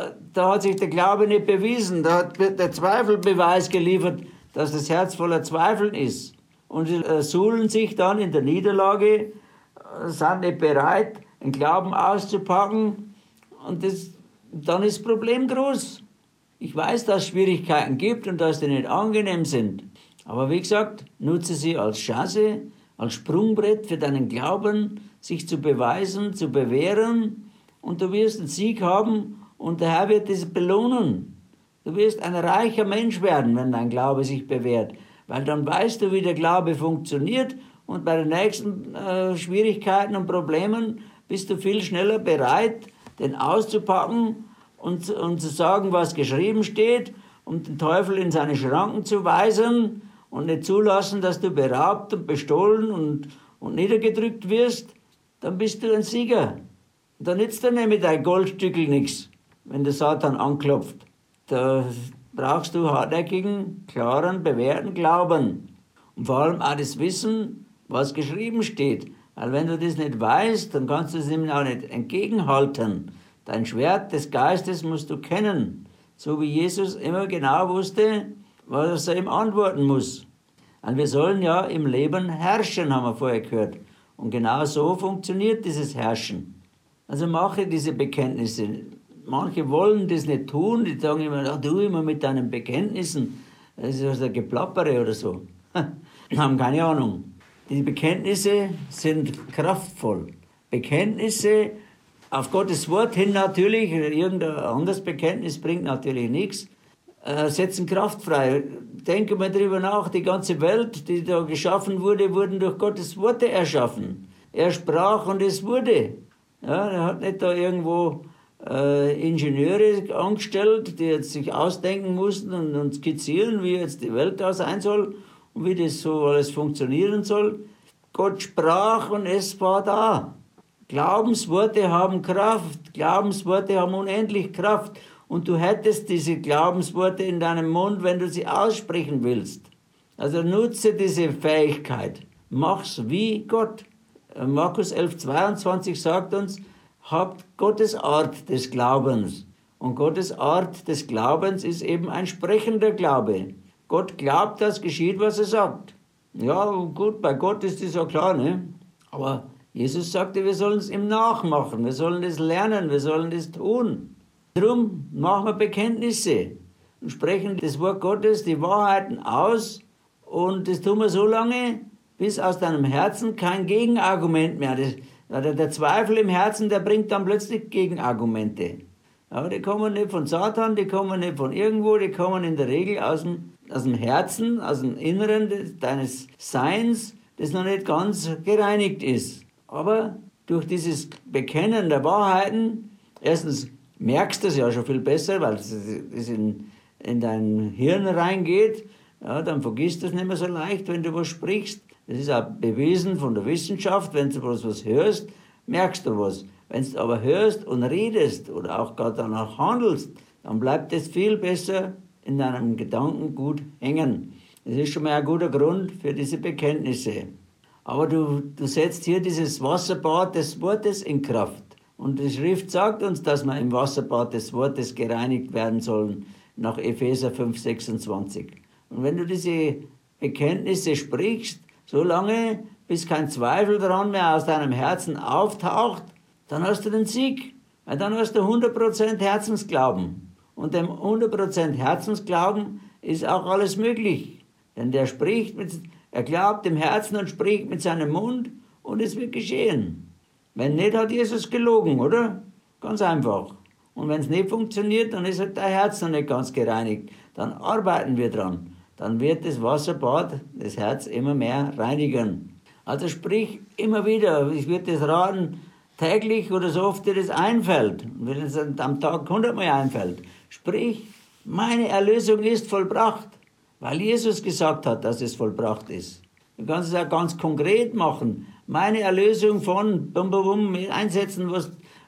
Da hat sich der Glaube nicht bewiesen, da hat der Zweifel Beweis geliefert, dass das Herz voller Zweifeln ist. Und sie suhlen sich dann in der Niederlage, sind nicht bereit, den Glauben auszupacken. Und das, dann ist das Problem groß. Ich weiß, dass es Schwierigkeiten gibt und dass die nicht angenehm sind. Aber wie gesagt, nutze sie als Chance, als Sprungbrett für deinen Glauben, sich zu beweisen, zu bewähren. Und du wirst einen Sieg haben und der Herr wird das belohnen. Du wirst ein reicher Mensch werden, wenn dein Glaube sich bewährt. Weil dann weißt du, wie der Glaube funktioniert und bei den nächsten äh, Schwierigkeiten und Problemen bist du viel schneller bereit, den auszupacken und, und zu sagen, was geschrieben steht, um den Teufel in seine Schranken zu weisen und nicht zulassen, dass du beraubt und bestohlen und, und niedergedrückt wirst. Dann bist du ein Sieger. Da nützt dir nicht mit deinem Goldstückel nichts, wenn der Satan anklopft. Da brauchst du hartnäckigen, klaren, bewährten Glauben. Und vor allem auch das Wissen, was geschrieben steht. Weil wenn du das nicht weißt, dann kannst du es ihm auch nicht entgegenhalten. Dein Schwert des Geistes musst du kennen. So wie Jesus immer genau wusste, was er ihm antworten muss. Und wir sollen ja im Leben herrschen, haben wir vorher gehört. Und genau so funktioniert dieses Herrschen. Also mache diese Bekenntnisse. Manche wollen das nicht tun, die sagen immer, ach, du immer mit deinen Bekenntnissen, das ist ein Geplappere oder so. Haben keine Ahnung. Die Bekenntnisse sind kraftvoll. Bekenntnisse auf Gottes Wort hin natürlich, irgendein anderes Bekenntnis bringt natürlich nichts, äh, setzen Kraft frei. Denke mal drüber nach, die ganze Welt, die da geschaffen wurde, wurden durch Gottes Worte erschaffen. Er sprach und es wurde. Ja, er hat nicht da irgendwo Äh, Ingenieure angestellt, die jetzt sich ausdenken mussten und, und skizzieren, wie jetzt die Welt da sein soll und wie das so alles funktionieren soll. Gott sprach und es war da. Glaubensworte haben Kraft, Glaubensworte haben unendlich Kraft und du hättest diese Glaubensworte in deinem Mund, wenn du sie aussprechen willst. Also nutze diese Fähigkeit, mach's wie Gott. Markus elf zweiundzwanzig sagt uns, habt Gottes Art des Glaubens. Und Gottes Art des Glaubens ist eben ein sprechender Glaube. Gott glaubt, dass geschieht, was er sagt. Ja, gut, bei Gott ist das ja klar, ne? Aber Jesus sagte, wir sollen es ihm nachmachen, wir sollen das lernen, wir sollen das tun. Darum machen wir Bekenntnisse und sprechen das Wort Gottes, die Wahrheiten aus. Und das tun wir so lange, bis aus deinem Herzen kein Gegenargument mehr ist. Der, der Zweifel im Herzen, der bringt dann plötzlich Gegenargumente. Aber die kommen nicht von Satan, die kommen nicht von irgendwo, die kommen in der Regel aus dem, aus dem Herzen, aus dem Inneren des, deines Seins, das noch nicht ganz gereinigt ist. Aber durch dieses Bekennen der Wahrheiten, erstens merkst du es ja schon viel besser, weil es in, in dein Hirn reingeht, ja, dann vergisst du es nicht mehr so leicht, wenn du was sprichst. Das ist auch bewiesen von der Wissenschaft, wenn du was, was hörst, merkst du was. Wenn du aber hörst und redest oder auch gar danach handelst, dann bleibt es viel besser in deinem Gedanken gut hängen. Das ist schon mal ein guter Grund für diese Bekenntnisse. Aber du, du setzt hier dieses Wasserbad des Wortes in Kraft. Und die Schrift sagt uns, dass wir im Wasserbad des Wortes gereinigt werden sollen, nach Epheser fünf sechsundzwanzig. Und wenn du diese Bekenntnisse sprichst, so lange, bis kein Zweifel daran mehr aus deinem Herzen auftaucht, dann hast du den Sieg. Weil dann hast du hundert Prozent Herzensglauben. Und dem hundert Prozent Herzensglauben ist auch alles möglich. Denn der spricht, mit, er glaubt im Herzen und spricht mit seinem Mund und es wird geschehen. Wenn nicht, hat Jesus gelogen, oder? Ganz einfach. Und wenn es nicht funktioniert, dann ist halt dein Herz noch nicht ganz gereinigt. Dann arbeiten wir dran. Dann wird das Wasserbad das Herz immer mehr reinigen. Also sprich immer wieder, ich würde das raten, täglich oder so oft dir das einfällt, und wenn es am Tag hundertmal einfällt, sprich, meine Erlösung ist vollbracht, weil Jesus gesagt hat, dass es vollbracht ist. Du kannst es auch ganz konkret machen. Meine Erlösung von bum, bum, bum, einsetzen, was,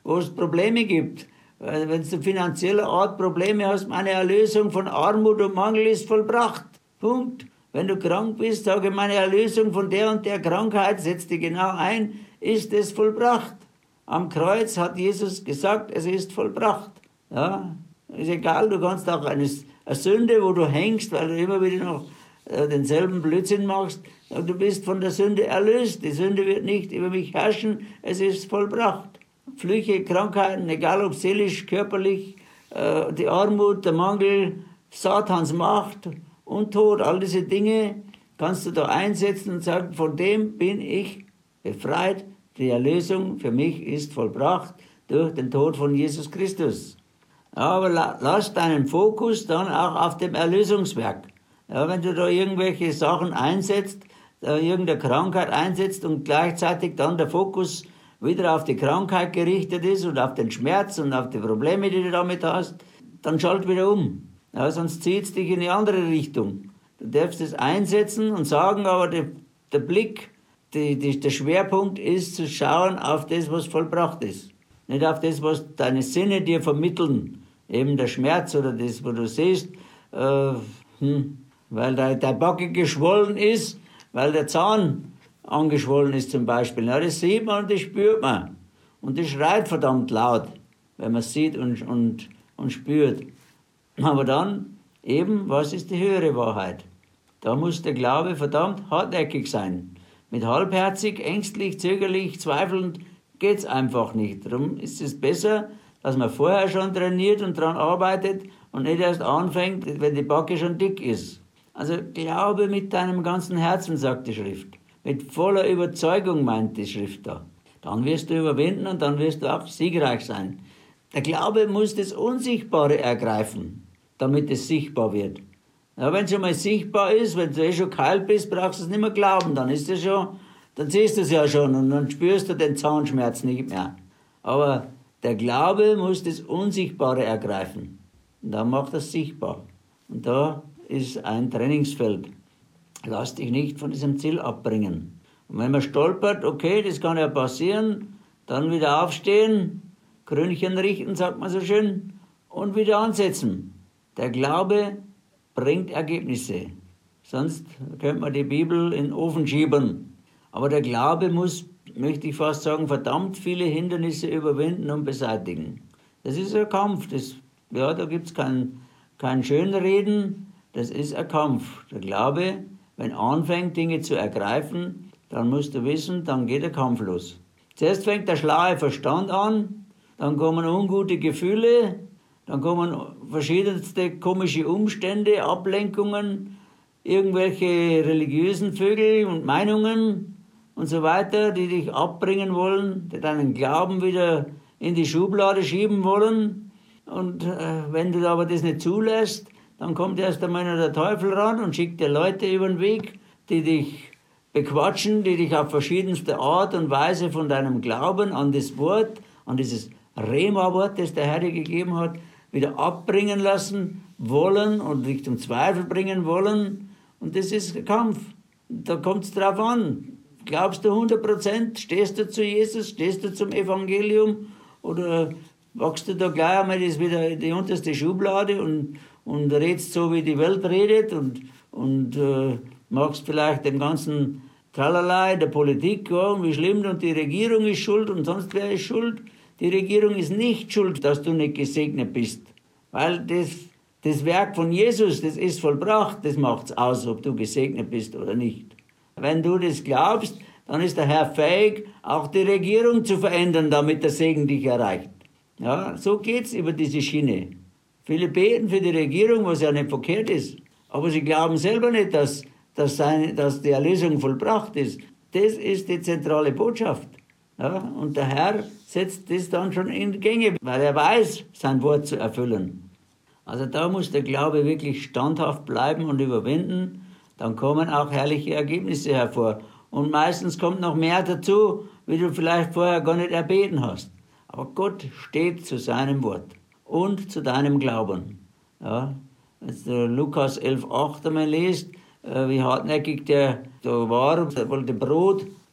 wo es Probleme gibt. Wenn du finanzieller Art Probleme hast, meine Erlösung von Armut und Mangel ist vollbracht. Punkt. Wenn du krank bist, sage meine Erlösung von der und der Krankheit, setz dich genau ein, ist es vollbracht. Am Kreuz hat Jesus gesagt, es ist vollbracht. Ja, ist egal, du kannst auch eine, eine Sünde, wo du hängst, weil du immer wieder noch äh, denselben Blödsinn machst, du bist von der Sünde erlöst. Die Sünde wird nicht über mich herrschen, es ist vollbracht. Flüche, Krankheiten, egal ob seelisch, körperlich, äh, die Armut, der Mangel, Satans Macht und Tod, all diese Dinge kannst du da einsetzen und sagen, von dem bin ich befreit. Die Erlösung für mich ist vollbracht durch den Tod von Jesus Christus. Aber la, lass deinen Fokus dann auch auf dem Erlösungswerk. Ja, wenn du da irgendwelche Sachen einsetzt, da irgendeine Krankheit einsetzt und gleichzeitig dann der Fokus wieder auf die Krankheit gerichtet ist und auf den Schmerz und auf die Probleme, die du damit hast, dann schalt wieder um. Ja, sonst zieht es dich in eine andere Richtung. Du darfst es einsetzen und sagen, aber die, der Blick, die, die, der Schwerpunkt ist zu schauen auf das, was vollbracht ist. Nicht auf das, was deine Sinne dir vermitteln. Eben der Schmerz oder das, wo du siehst, äh, hm, weil der, der Backe geschwollen ist, weil der Zahn angeschwollen ist zum Beispiel. Ja, das sieht man und das spürt man. Und das schreit verdammt laut, wenn man es sieht und, und, und spürt. Aber dann eben, was ist die höhere Wahrheit? Da muss der Glaube verdammt hartnäckig sein. Mit halbherzig, ängstlich, zögerlich, zweifelnd geht's einfach nicht. Darum ist es besser, dass man vorher schon trainiert und daran arbeitet und nicht erst anfängt, wenn die Backe schon dick ist. Also glaube mit deinem ganzen Herzen, sagt die Schrift. Mit voller Überzeugung meint die Schrift da. Dann wirst du überwinden und dann wirst du auch siegreich sein. Der Glaube muss das Unsichtbare ergreifen, damit es sichtbar wird. Ja, wenn es schon mal sichtbar ist, wenn du eh schon geheilt bist, brauchst du es nicht mehr glauben. Dann ist es schon, dann siehst du es ja schon und dann spürst du den Zahnschmerz nicht mehr. Aber der Glaube muss das Unsichtbare ergreifen. Und dann macht es sichtbar. Und da ist ein Trainingsfeld. Lass dich nicht von diesem Ziel abbringen. Und wenn man stolpert, okay, das kann ja passieren, dann wieder aufstehen, Krönchen richten, sagt man so schön, und wieder ansetzen. Der Glaube bringt Ergebnisse. Sonst könnte man die Bibel in den Ofen schieben. Aber der Glaube muss, möchte ich fast sagen, verdammt viele Hindernisse überwinden und beseitigen. Das ist ein Kampf. Das, ja, da gibt es kein, kein Schönreden. Das ist ein Kampf. Der Glaube, wenn anfängt, Dinge zu ergreifen, dann musst du wissen, dann geht der Kampf los. Zuerst fängt der schlaue Verstand an, dann kommen ungute Gefühle, dann kommen verschiedenste komische Umstände, Ablenkungen, irgendwelche religiösen Vögel und Meinungen und so weiter, die dich abbringen wollen, die deinen Glauben wieder in die Schublade schieben wollen. Und äh, wenn du aber das nicht zulässt, dann kommt erst einmal der Teufel ran und schickt dir Leute über den Weg, die dich bequatschen, die dich auf verschiedenste Art und Weise von deinem Glauben an das Wort, an dieses Rema-Wort, das der Herr dir gegeben hat, wieder abbringen lassen wollen und dich zum Zweifel bringen wollen. Und das ist ein Kampf. Da kommt es drauf an. Glaubst du hundert Prozent? Stehst du zu Jesus? Stehst du zum Evangelium? Oder wachst du da gleich einmal das wieder in die unterste Schublade und, und redest so, wie die Welt redet und, und äh, magst vielleicht dem ganzen Tralala der Politik, ja, und wie schlimm, und die Regierung ist schuld und sonst wer ist schuld. Die Regierung ist nicht schuld, dass du nicht gesegnet bist. Weil das, das Werk von Jesus, das ist vollbracht, das macht's aus, ob du gesegnet bist oder nicht. Wenn du das glaubst, dann ist der Herr fähig, auch die Regierung zu verändern, damit der Segen dich erreicht. Ja, so geht's über diese Schiene. Viele beten für die Regierung, was ja nicht verkehrt ist. Aber sie glauben selber nicht, dass, dass, seine, dass die Erlösung vollbracht ist. Das ist die zentrale Botschaft. Ja, und der Herr setzt das dann schon in Gänge, weil er weiß, sein Wort zu erfüllen. Also da muss der Glaube wirklich standhaft bleiben und überwinden. Dann kommen auch herrliche Ergebnisse hervor. Und meistens kommt noch mehr dazu, wie du vielleicht vorher gar nicht erbeten hast. Aber Gott steht zu seinem Wort und zu deinem Glauben. Ja, wenn du Lukas elf acht einmal liest, wie hartnäckig der da war, er wollte Brot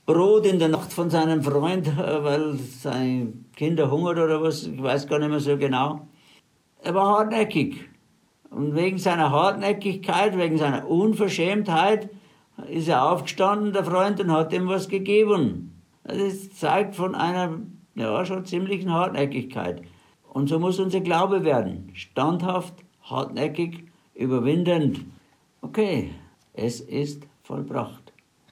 Brot in der Nacht von seinem Freund, weil seine Kinder hungert oder was, ich weiß gar nicht mehr so genau. Er war hartnäckig. Und wegen seiner Hartnäckigkeit, wegen seiner Unverschämtheit ist er aufgestanden, der Freund, und hat ihm was gegeben. Das zeigt von einer, ja, schon ziemlichen Hartnäckigkeit. Und so muss unser Glaube werden. Standhaft, hartnäckig, überwindend. Okay, es ist vollbracht.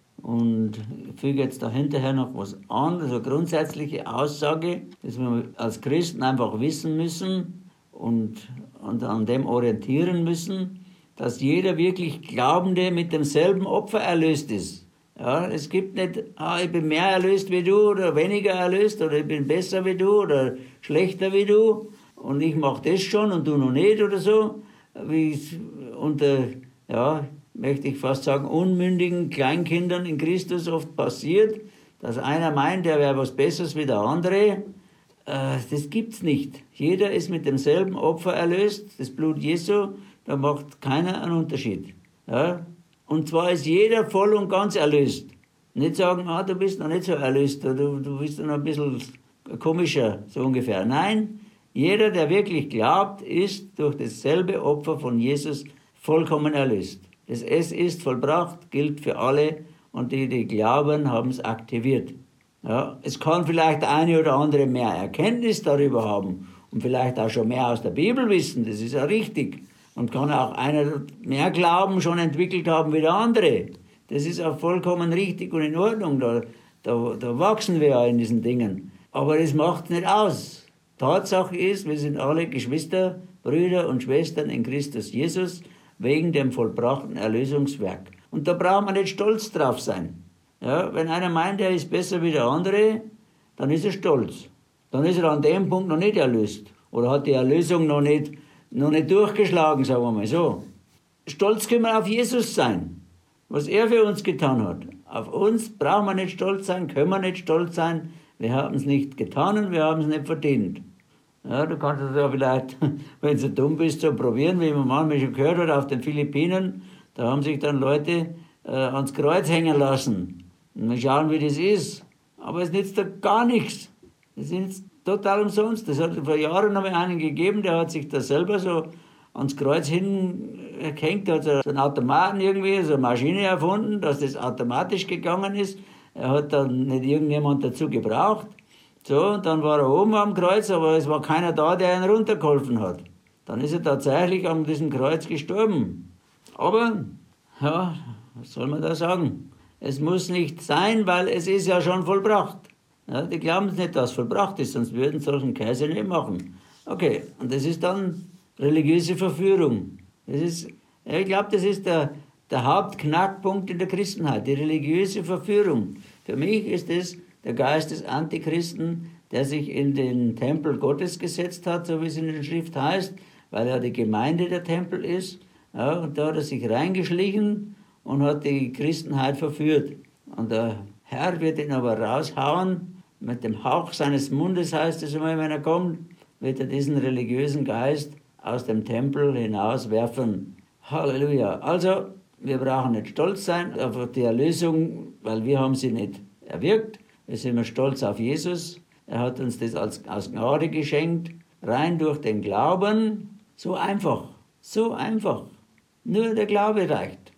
Und ich füge jetzt dahinterher noch was an, also grundsätzliche Aussage, dass wir als Christen einfach wissen müssen und, und an dem orientieren müssen, dass jeder wirklich Glaubende mit demselben Opfer erlöst ist. Ja, es gibt nicht, ah, ich bin mehr erlöst wie du oder weniger erlöst oder ich bin besser wie du oder schlechter wie du und ich mache das schon und du noch nicht oder so. Wie es unter, ja, möchte ich fast sagen, unmündigen Kleinkindern in Christus oft passiert, dass einer meint, er wäre was Besseres wie der andere. Äh, das gibt's nicht. Jeder ist mit demselben Opfer erlöst, das Blut Jesu, da macht keiner einen Unterschied. Ja? Und zwar ist jeder voll und ganz erlöst. Nicht sagen, ah, du bist noch nicht so erlöst, du, du bist noch ein bisschen komischer, so ungefähr. Nein, jeder, der wirklich glaubt, ist durch dasselbe Opfer von Jesus vollkommen erlöst. Das Es ist vollbracht, gilt für alle und die, die glauben, haben es aktiviert. Ja, es kann vielleicht der eine oder andere mehr Erkenntnis darüber haben und vielleicht auch schon mehr aus der Bibel wissen, das ist ja richtig. Und kann auch einer mehr Glauben schon entwickelt haben wie der andere. Das ist auch vollkommen richtig und in Ordnung. Da, da, da wachsen wir ja in diesen Dingen. Aber das macht nicht aus. Tatsache ist, wir sind alle Geschwister, Brüder und Schwestern in Christus Jesus wegen dem vollbrachten Erlösungswerk. Und da braucht man nicht stolz drauf sein. Ja, wenn einer meint, er ist besser wie der andere, dann ist er stolz. Dann ist er an dem Punkt noch nicht erlöst. Oder hat die Erlösung noch nicht noch nicht durchgeschlagen, sagen wir mal so. Stolz können wir auf Jesus sein, was er für uns getan hat. Auf uns brauchen wir nicht stolz sein, können wir nicht stolz sein. Wir haben es nicht getan und wir haben es nicht verdient. Ja, du kannst es ja vielleicht, wenn du dumm bist, so probieren, wie man manchmal schon gehört hat, auf den Philippinen. Da haben sich dann Leute äh, ans Kreuz hängen lassen. Und mal schauen, wie das ist. Aber es nützt da gar nichts. Das ist total umsonst. Das hat vor Jahren noch einen gegeben, der hat sich da selber so ans Kreuz hingehängt, hat so einen Automaten irgendwie, so eine Maschine erfunden, dass das automatisch gegangen ist. Er hat dann nicht irgendjemand dazu gebraucht. So, und dann war er oben am Kreuz, aber es war keiner da, der ihn runtergeholfen hat. Dann ist er tatsächlich an diesem Kreuz gestorben. Aber, ja, was soll man da sagen? Es muss nicht sein, weil es ist ja schon vollbracht. Ja, die glauben nicht, dass es vollbracht ist, sonst würden solchen Käse nicht machen. Okay, und das ist dann religiöse Verführung. Das ist, ich glaube, das ist der, der Hauptknackpunkt in der Christenheit, die religiöse Verführung. Für mich ist es der Geist des Antichristen, der sich in den Tempel Gottes gesetzt hat, so wie es in der Schrift heißt, weil er die Gemeinde der Tempel ist. Ja, und da hat er sich reingeschlichen und hat die Christenheit verführt. Und der Herr wird ihn aber raushauen. Mit dem Hauch seines Mundes, heißt es immer, wenn er kommt, wird er diesen religiösen Geist aus dem Tempel hinauswerfen. Halleluja. Also, wir brauchen nicht stolz sein auf die Erlösung, weil wir haben sie nicht erwirkt. Wir sind immer stolz auf Jesus. Er hat uns das als, als Gnade geschenkt, rein durch den Glauben. So einfach, so einfach. Nur der Glaube reicht.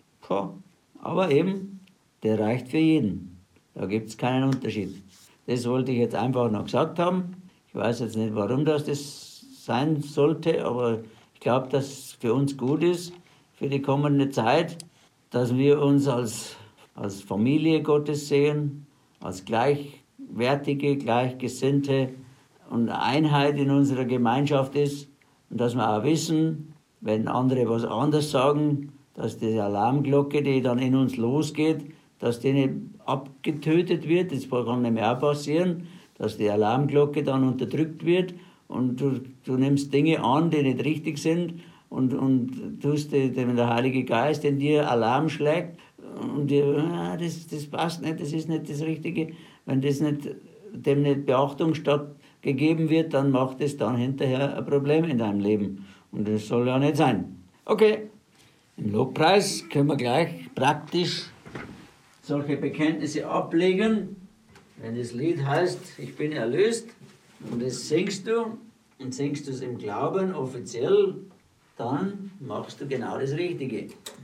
Aber eben, der reicht für jeden. Da gibt es keinen Unterschied. Das wollte ich jetzt einfach noch gesagt haben. Ich weiß jetzt nicht, warum das, das sein sollte, aber ich glaube, dass es für uns gut ist, für die kommende Zeit, dass wir uns als, als Familie Gottes sehen, als gleichwertige, gleichgesinnte und Einheit in unserer Gemeinschaft ist und dass wir auch wissen, wenn andere was anderes sagen, dass die Alarmglocke, die dann in uns losgeht, dass die nicht abgetötet wird, das kann nicht mehr auch passieren, dass die Alarmglocke dann unterdrückt wird und du, du nimmst Dinge an, die nicht richtig sind und, und tust, wenn der Heilige Geist in dir Alarm schlägt und dir, ah, das, das passt nicht, das ist nicht das Richtige, wenn das nicht, dem nicht Beachtung stattgegeben wird, dann macht es dann hinterher ein Problem in deinem Leben und das soll ja nicht sein. Okay, im Lobpreis können wir gleich praktisch solche Bekenntnisse ablegen. Wenn das Lied heißt, ich bin erlöst, und das singst du, und singst du es im Glauben offiziell, dann machst du genau das Richtige.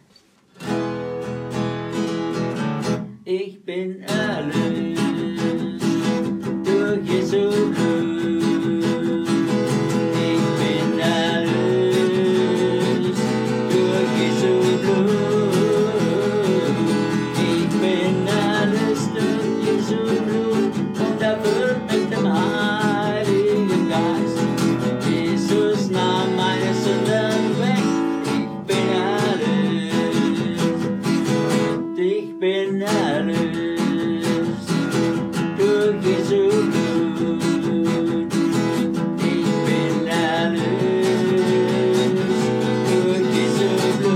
Ich bin erlöst durch Jesu Blut. Ich bin erlöst durch Jesu Blut. Ich bin erlöst durch Jesu Blut und erfüllt mit dem Heiligen Geist. Jesus nahm meine Sünden weg. Ich bin erlöst. Ich bin erlöst durch Jesu Blut. Ich bin erlöst durch Jesu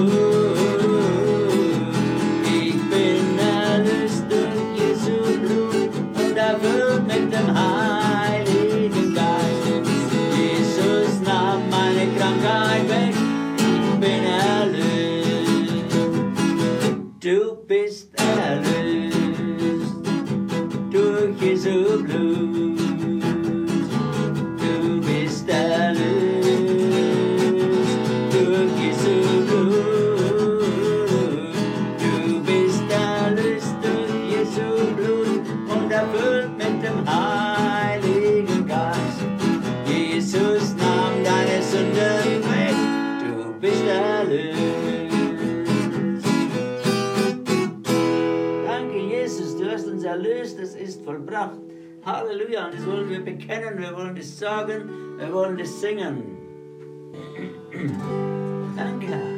Blut. Ich bin erlöst durch Jesu Blut und erfüllt mit dem Heiligen Geist. Jesus nahm meine Krankheit weg. Ich bin erlöst. Du bist erlöst durch Jesu Blut. Du bist erlöst durch Jesu Blut. Du bist erlöst durch Jesu Blut und erfüllt mit dem Heiligen Geist. Jesus nahm deine Sünden weg. Du bist erlöst. Danke, Jesus, du hast uns erlöst, es ist vollbracht. Halleluja, und das wollen wir bekennen, wir wollen das sagen, wir wollen das singen. Danke, Herr.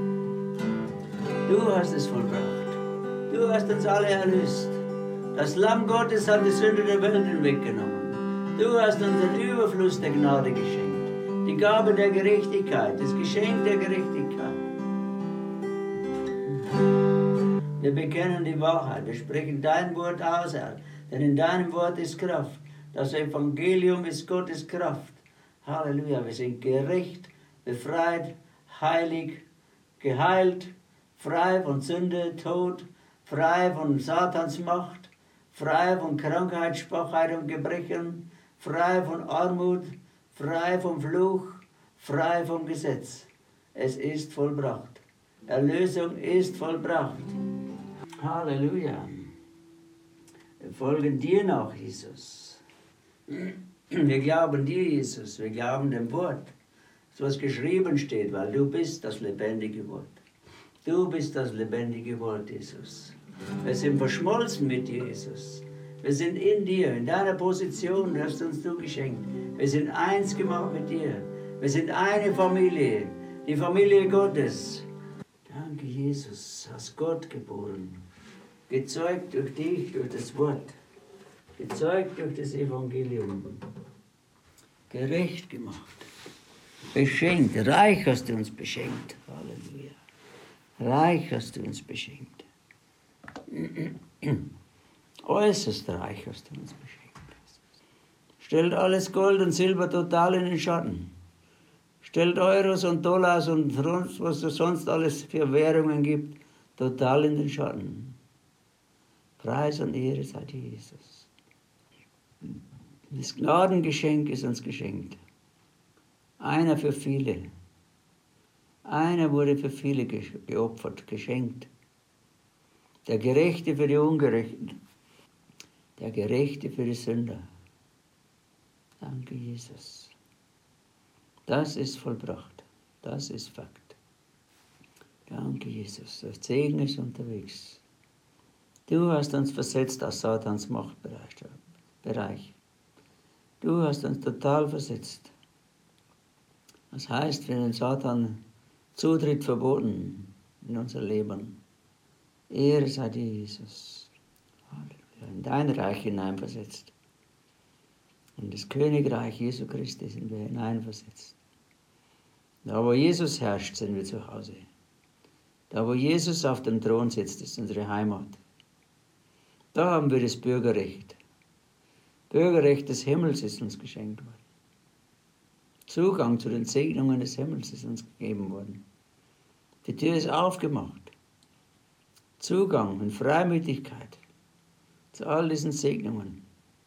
Du hast es vollbracht. Du hast uns alle erlöst. Das Lamm Gottes hat die Sünde der Welt hinweggenommen. Du hast uns den Überfluss der Gnade geschenkt. Die Gabe der Gerechtigkeit, das Geschenk der Gerechtigkeit. Wir bekennen die Wahrheit, wir sprechen dein Wort aus, Herr, denn in deinem Wort ist Kraft. Das Evangelium ist Gottes Kraft. Halleluja, wir sind gerecht, befreit, heilig, geheilt, frei von Sünde, Tod, frei von Satans Macht, frei von Krankheit, Schwachheit und Gebrechen, frei von Armut, frei vom Fluch, frei vom Gesetz. Es ist vollbracht. Erlösung ist vollbracht. Halleluja. Wir folgen dir nach, Jesus. Wir glauben dir, Jesus. Wir glauben dem Wort, was geschrieben steht, weil du bist das lebendige Wort. Du bist das lebendige Wort, Jesus. Wir sind verschmolzen mit dir, Jesus. Wir sind in dir, in deiner Position, hast uns du geschenkt. Wir sind eins gemacht mit dir. Wir sind eine Familie, die Familie Gottes. Danke, Jesus, hast Gott geboren. Gezeugt durch dich, durch das Wort. Gezeugt durch das Evangelium. Gerecht gemacht. Beschenkt. Reich hast du uns beschenkt. Halleluja. Reich hast du uns beschenkt. Äußerst reich hast du uns beschenkt. Stellt alles Gold und Silber total in den Schatten. Stellt Euros und Dollars und sonst, was es sonst alles für Währungen gibt, total in den Schatten. Preis und Ehre sei dir, Jesus. Das Gnadengeschenk ist uns geschenkt. Einer für viele. Einer wurde für viele geopfert, geschenkt. Der Gerechte für die Ungerechten. Der Gerechte für die Sünder. Danke, Jesus. Das ist vollbracht. Das ist Fakt. Danke, Jesus. Der Segen ist unterwegs. Du hast uns versetzt aus Satans Machtbereich. Du hast uns total versetzt. Das heißt, wir haben Satan Zutritt verboten in unser Leben. Ehre sei dir, Jesus. Halleluja. In dein Reich hineinversetzt. In das Königreich Jesu Christi sind wir hineinversetzt. Da, wo Jesus herrscht, sind wir zu Hause. Da, wo Jesus auf dem Thron sitzt, ist unsere Heimat. Da haben wir das Bürgerrecht. Bürgerrecht des Himmels ist uns geschenkt worden. Zugang zu den Segnungen des Himmels ist uns gegeben worden. Die Tür ist aufgemacht. Zugang und Freimütigkeit zu all diesen Segnungen.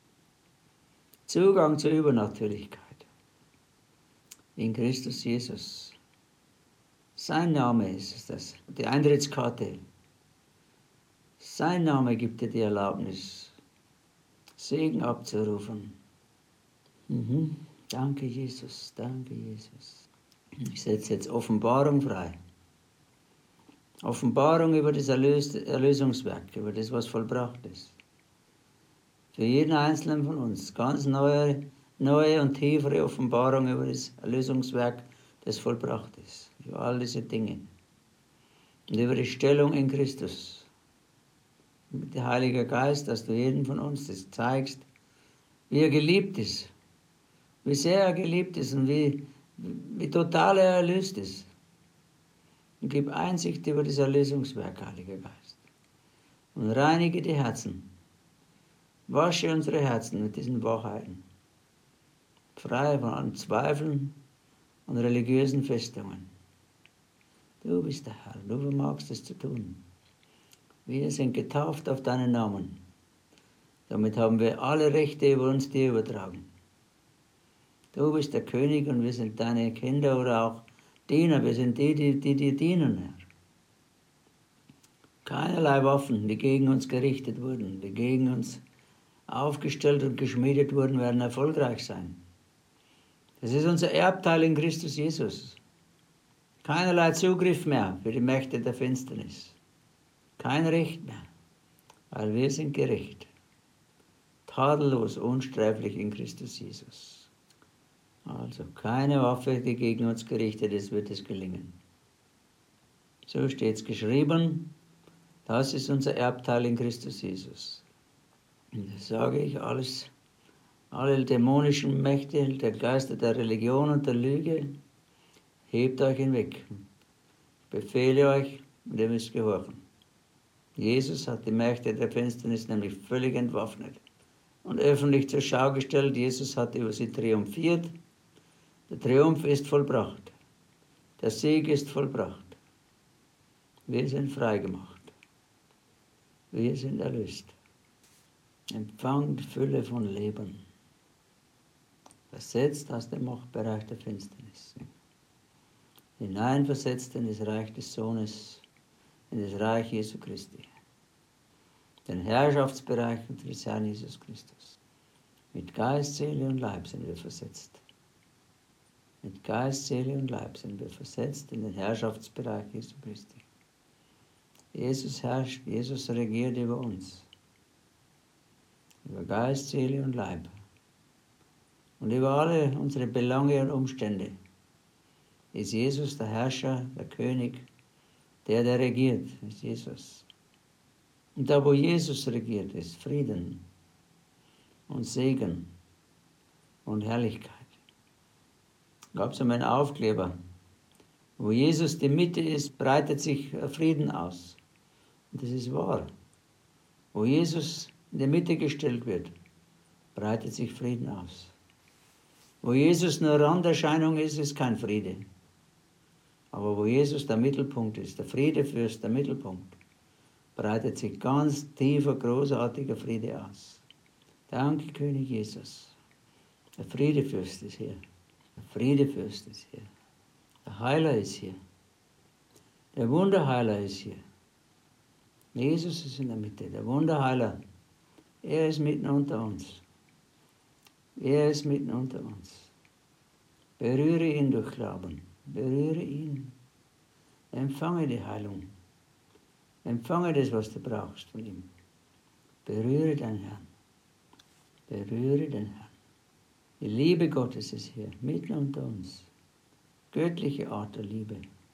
Zugang zur Übernatürlichkeit in Christus Jesus. Sein Name ist es das, die Eintrittskarte. Sein Name gibt dir die Erlaubnis, Segen abzurufen. Mhm. Danke, Jesus, danke, Jesus. Ich setze jetzt Offenbarung frei. Offenbarung über das Erlös Erlösungswerk, über das, was vollbracht ist. Für jeden Einzelnen von uns ganz neue, neue und tiefere Offenbarung über das Erlösungswerk, das vollbracht ist. Über all diese Dinge. Und über die Stellung in Christus. Mit dem Heiligen Geist, dass du jedem von uns das zeigst, wie er geliebt ist. Wie sehr er geliebt ist und wie, wie total er erlöst ist. Und gib Einsicht über das Erlösungswerk, Heiliger Geist. Und reinige die Herzen. Wasche unsere Herzen mit diesen Wahrheiten. Frei von allen Zweifeln und religiösen Festungen. Du bist der Herr, du vermagst es zu tun. Wir sind getauft auf deinen Namen. Damit haben wir alle Rechte über uns dir übertragen. Du bist der König und wir sind deine Kinder oder auch Diener. Wir sind die, die, die dir dienen, Herr. Keinerlei Waffen, die gegen uns gerichtet wurden, die gegen uns aufgestellt und geschmiedet wurden, werden erfolgreich sein. Das ist unser Erbteil in Christus Jesus. Keinerlei Zugriff mehr für die Mächte der Finsternis. Kein Recht mehr, weil wir sind gerecht. Tadellos, unsträflich in Christus Jesus. Also keine Waffe, die gegen uns gerichtet ist, wird es gelingen. So steht es geschrieben, das ist unser Erbteil in Christus Jesus. Und das sage ich alles, alle dämonischen Mächte, der Geister der Religion und der Lüge, hebt euch hinweg. Ich befehle euch und ihr müsst gehorchen. Jesus hat die Mächte der Finsternis nämlich völlig entwaffnet und öffentlich zur Schau gestellt. Jesus hat über sie triumphiert. Der Triumph ist vollbracht. Der Sieg ist vollbracht. Wir sind freigemacht. Wir sind erlöst. Empfangt Fülle von Leben. Versetzt aus dem Machtbereich der Finsternis. Hineinversetzt in das Reich des Sohnes, in das Reich Jesu Christi. Den Herrschaftsbereich unter des Herrn Jesus Christus. Mit Geist, Seele und Leib sind wir versetzt. Mit Geist, Seele und Leib sind wir versetzt in den Herrschaftsbereich Jesu Christi. Jesus herrscht, Jesus regiert über uns. Über Geist, Seele und Leib. Und über alle unsere Belange und Umstände ist Jesus der Herrscher, der König, der, der regiert, ist Jesus. Und da, wo Jesus regiert, ist Frieden und Segen und Herrlichkeit. Gab es einmal einen Aufkleber. Wo Jesus die Mitte ist, breitet sich Frieden aus. Und das ist wahr. Wo Jesus in die Mitte gestellt wird, breitet sich Frieden aus. Wo Jesus nur Randerscheinung ist, ist kein Friede. Aber wo Jesus der Mittelpunkt ist, der Friedefürst, der Mittelpunkt, breitet sich ganz tiefer, großartiger Friede aus. Danke, König Jesus. Der Friedefürst ist hier. Der Friedefürst ist hier. Der Heiler ist hier. Der Wunderheiler ist hier. Jesus ist in der Mitte, der Wunderheiler. Er ist mitten unter uns. Er ist mitten unter uns. Berühre ihn durch Glauben. Berühre ihn. Empfange die Heilung. Empfange das, was du brauchst von ihm. Berühre deinen Herrn. Berühre den Herrn. Die Liebe Gottes ist hier, mitten unter uns. Göttliche Art der Liebe.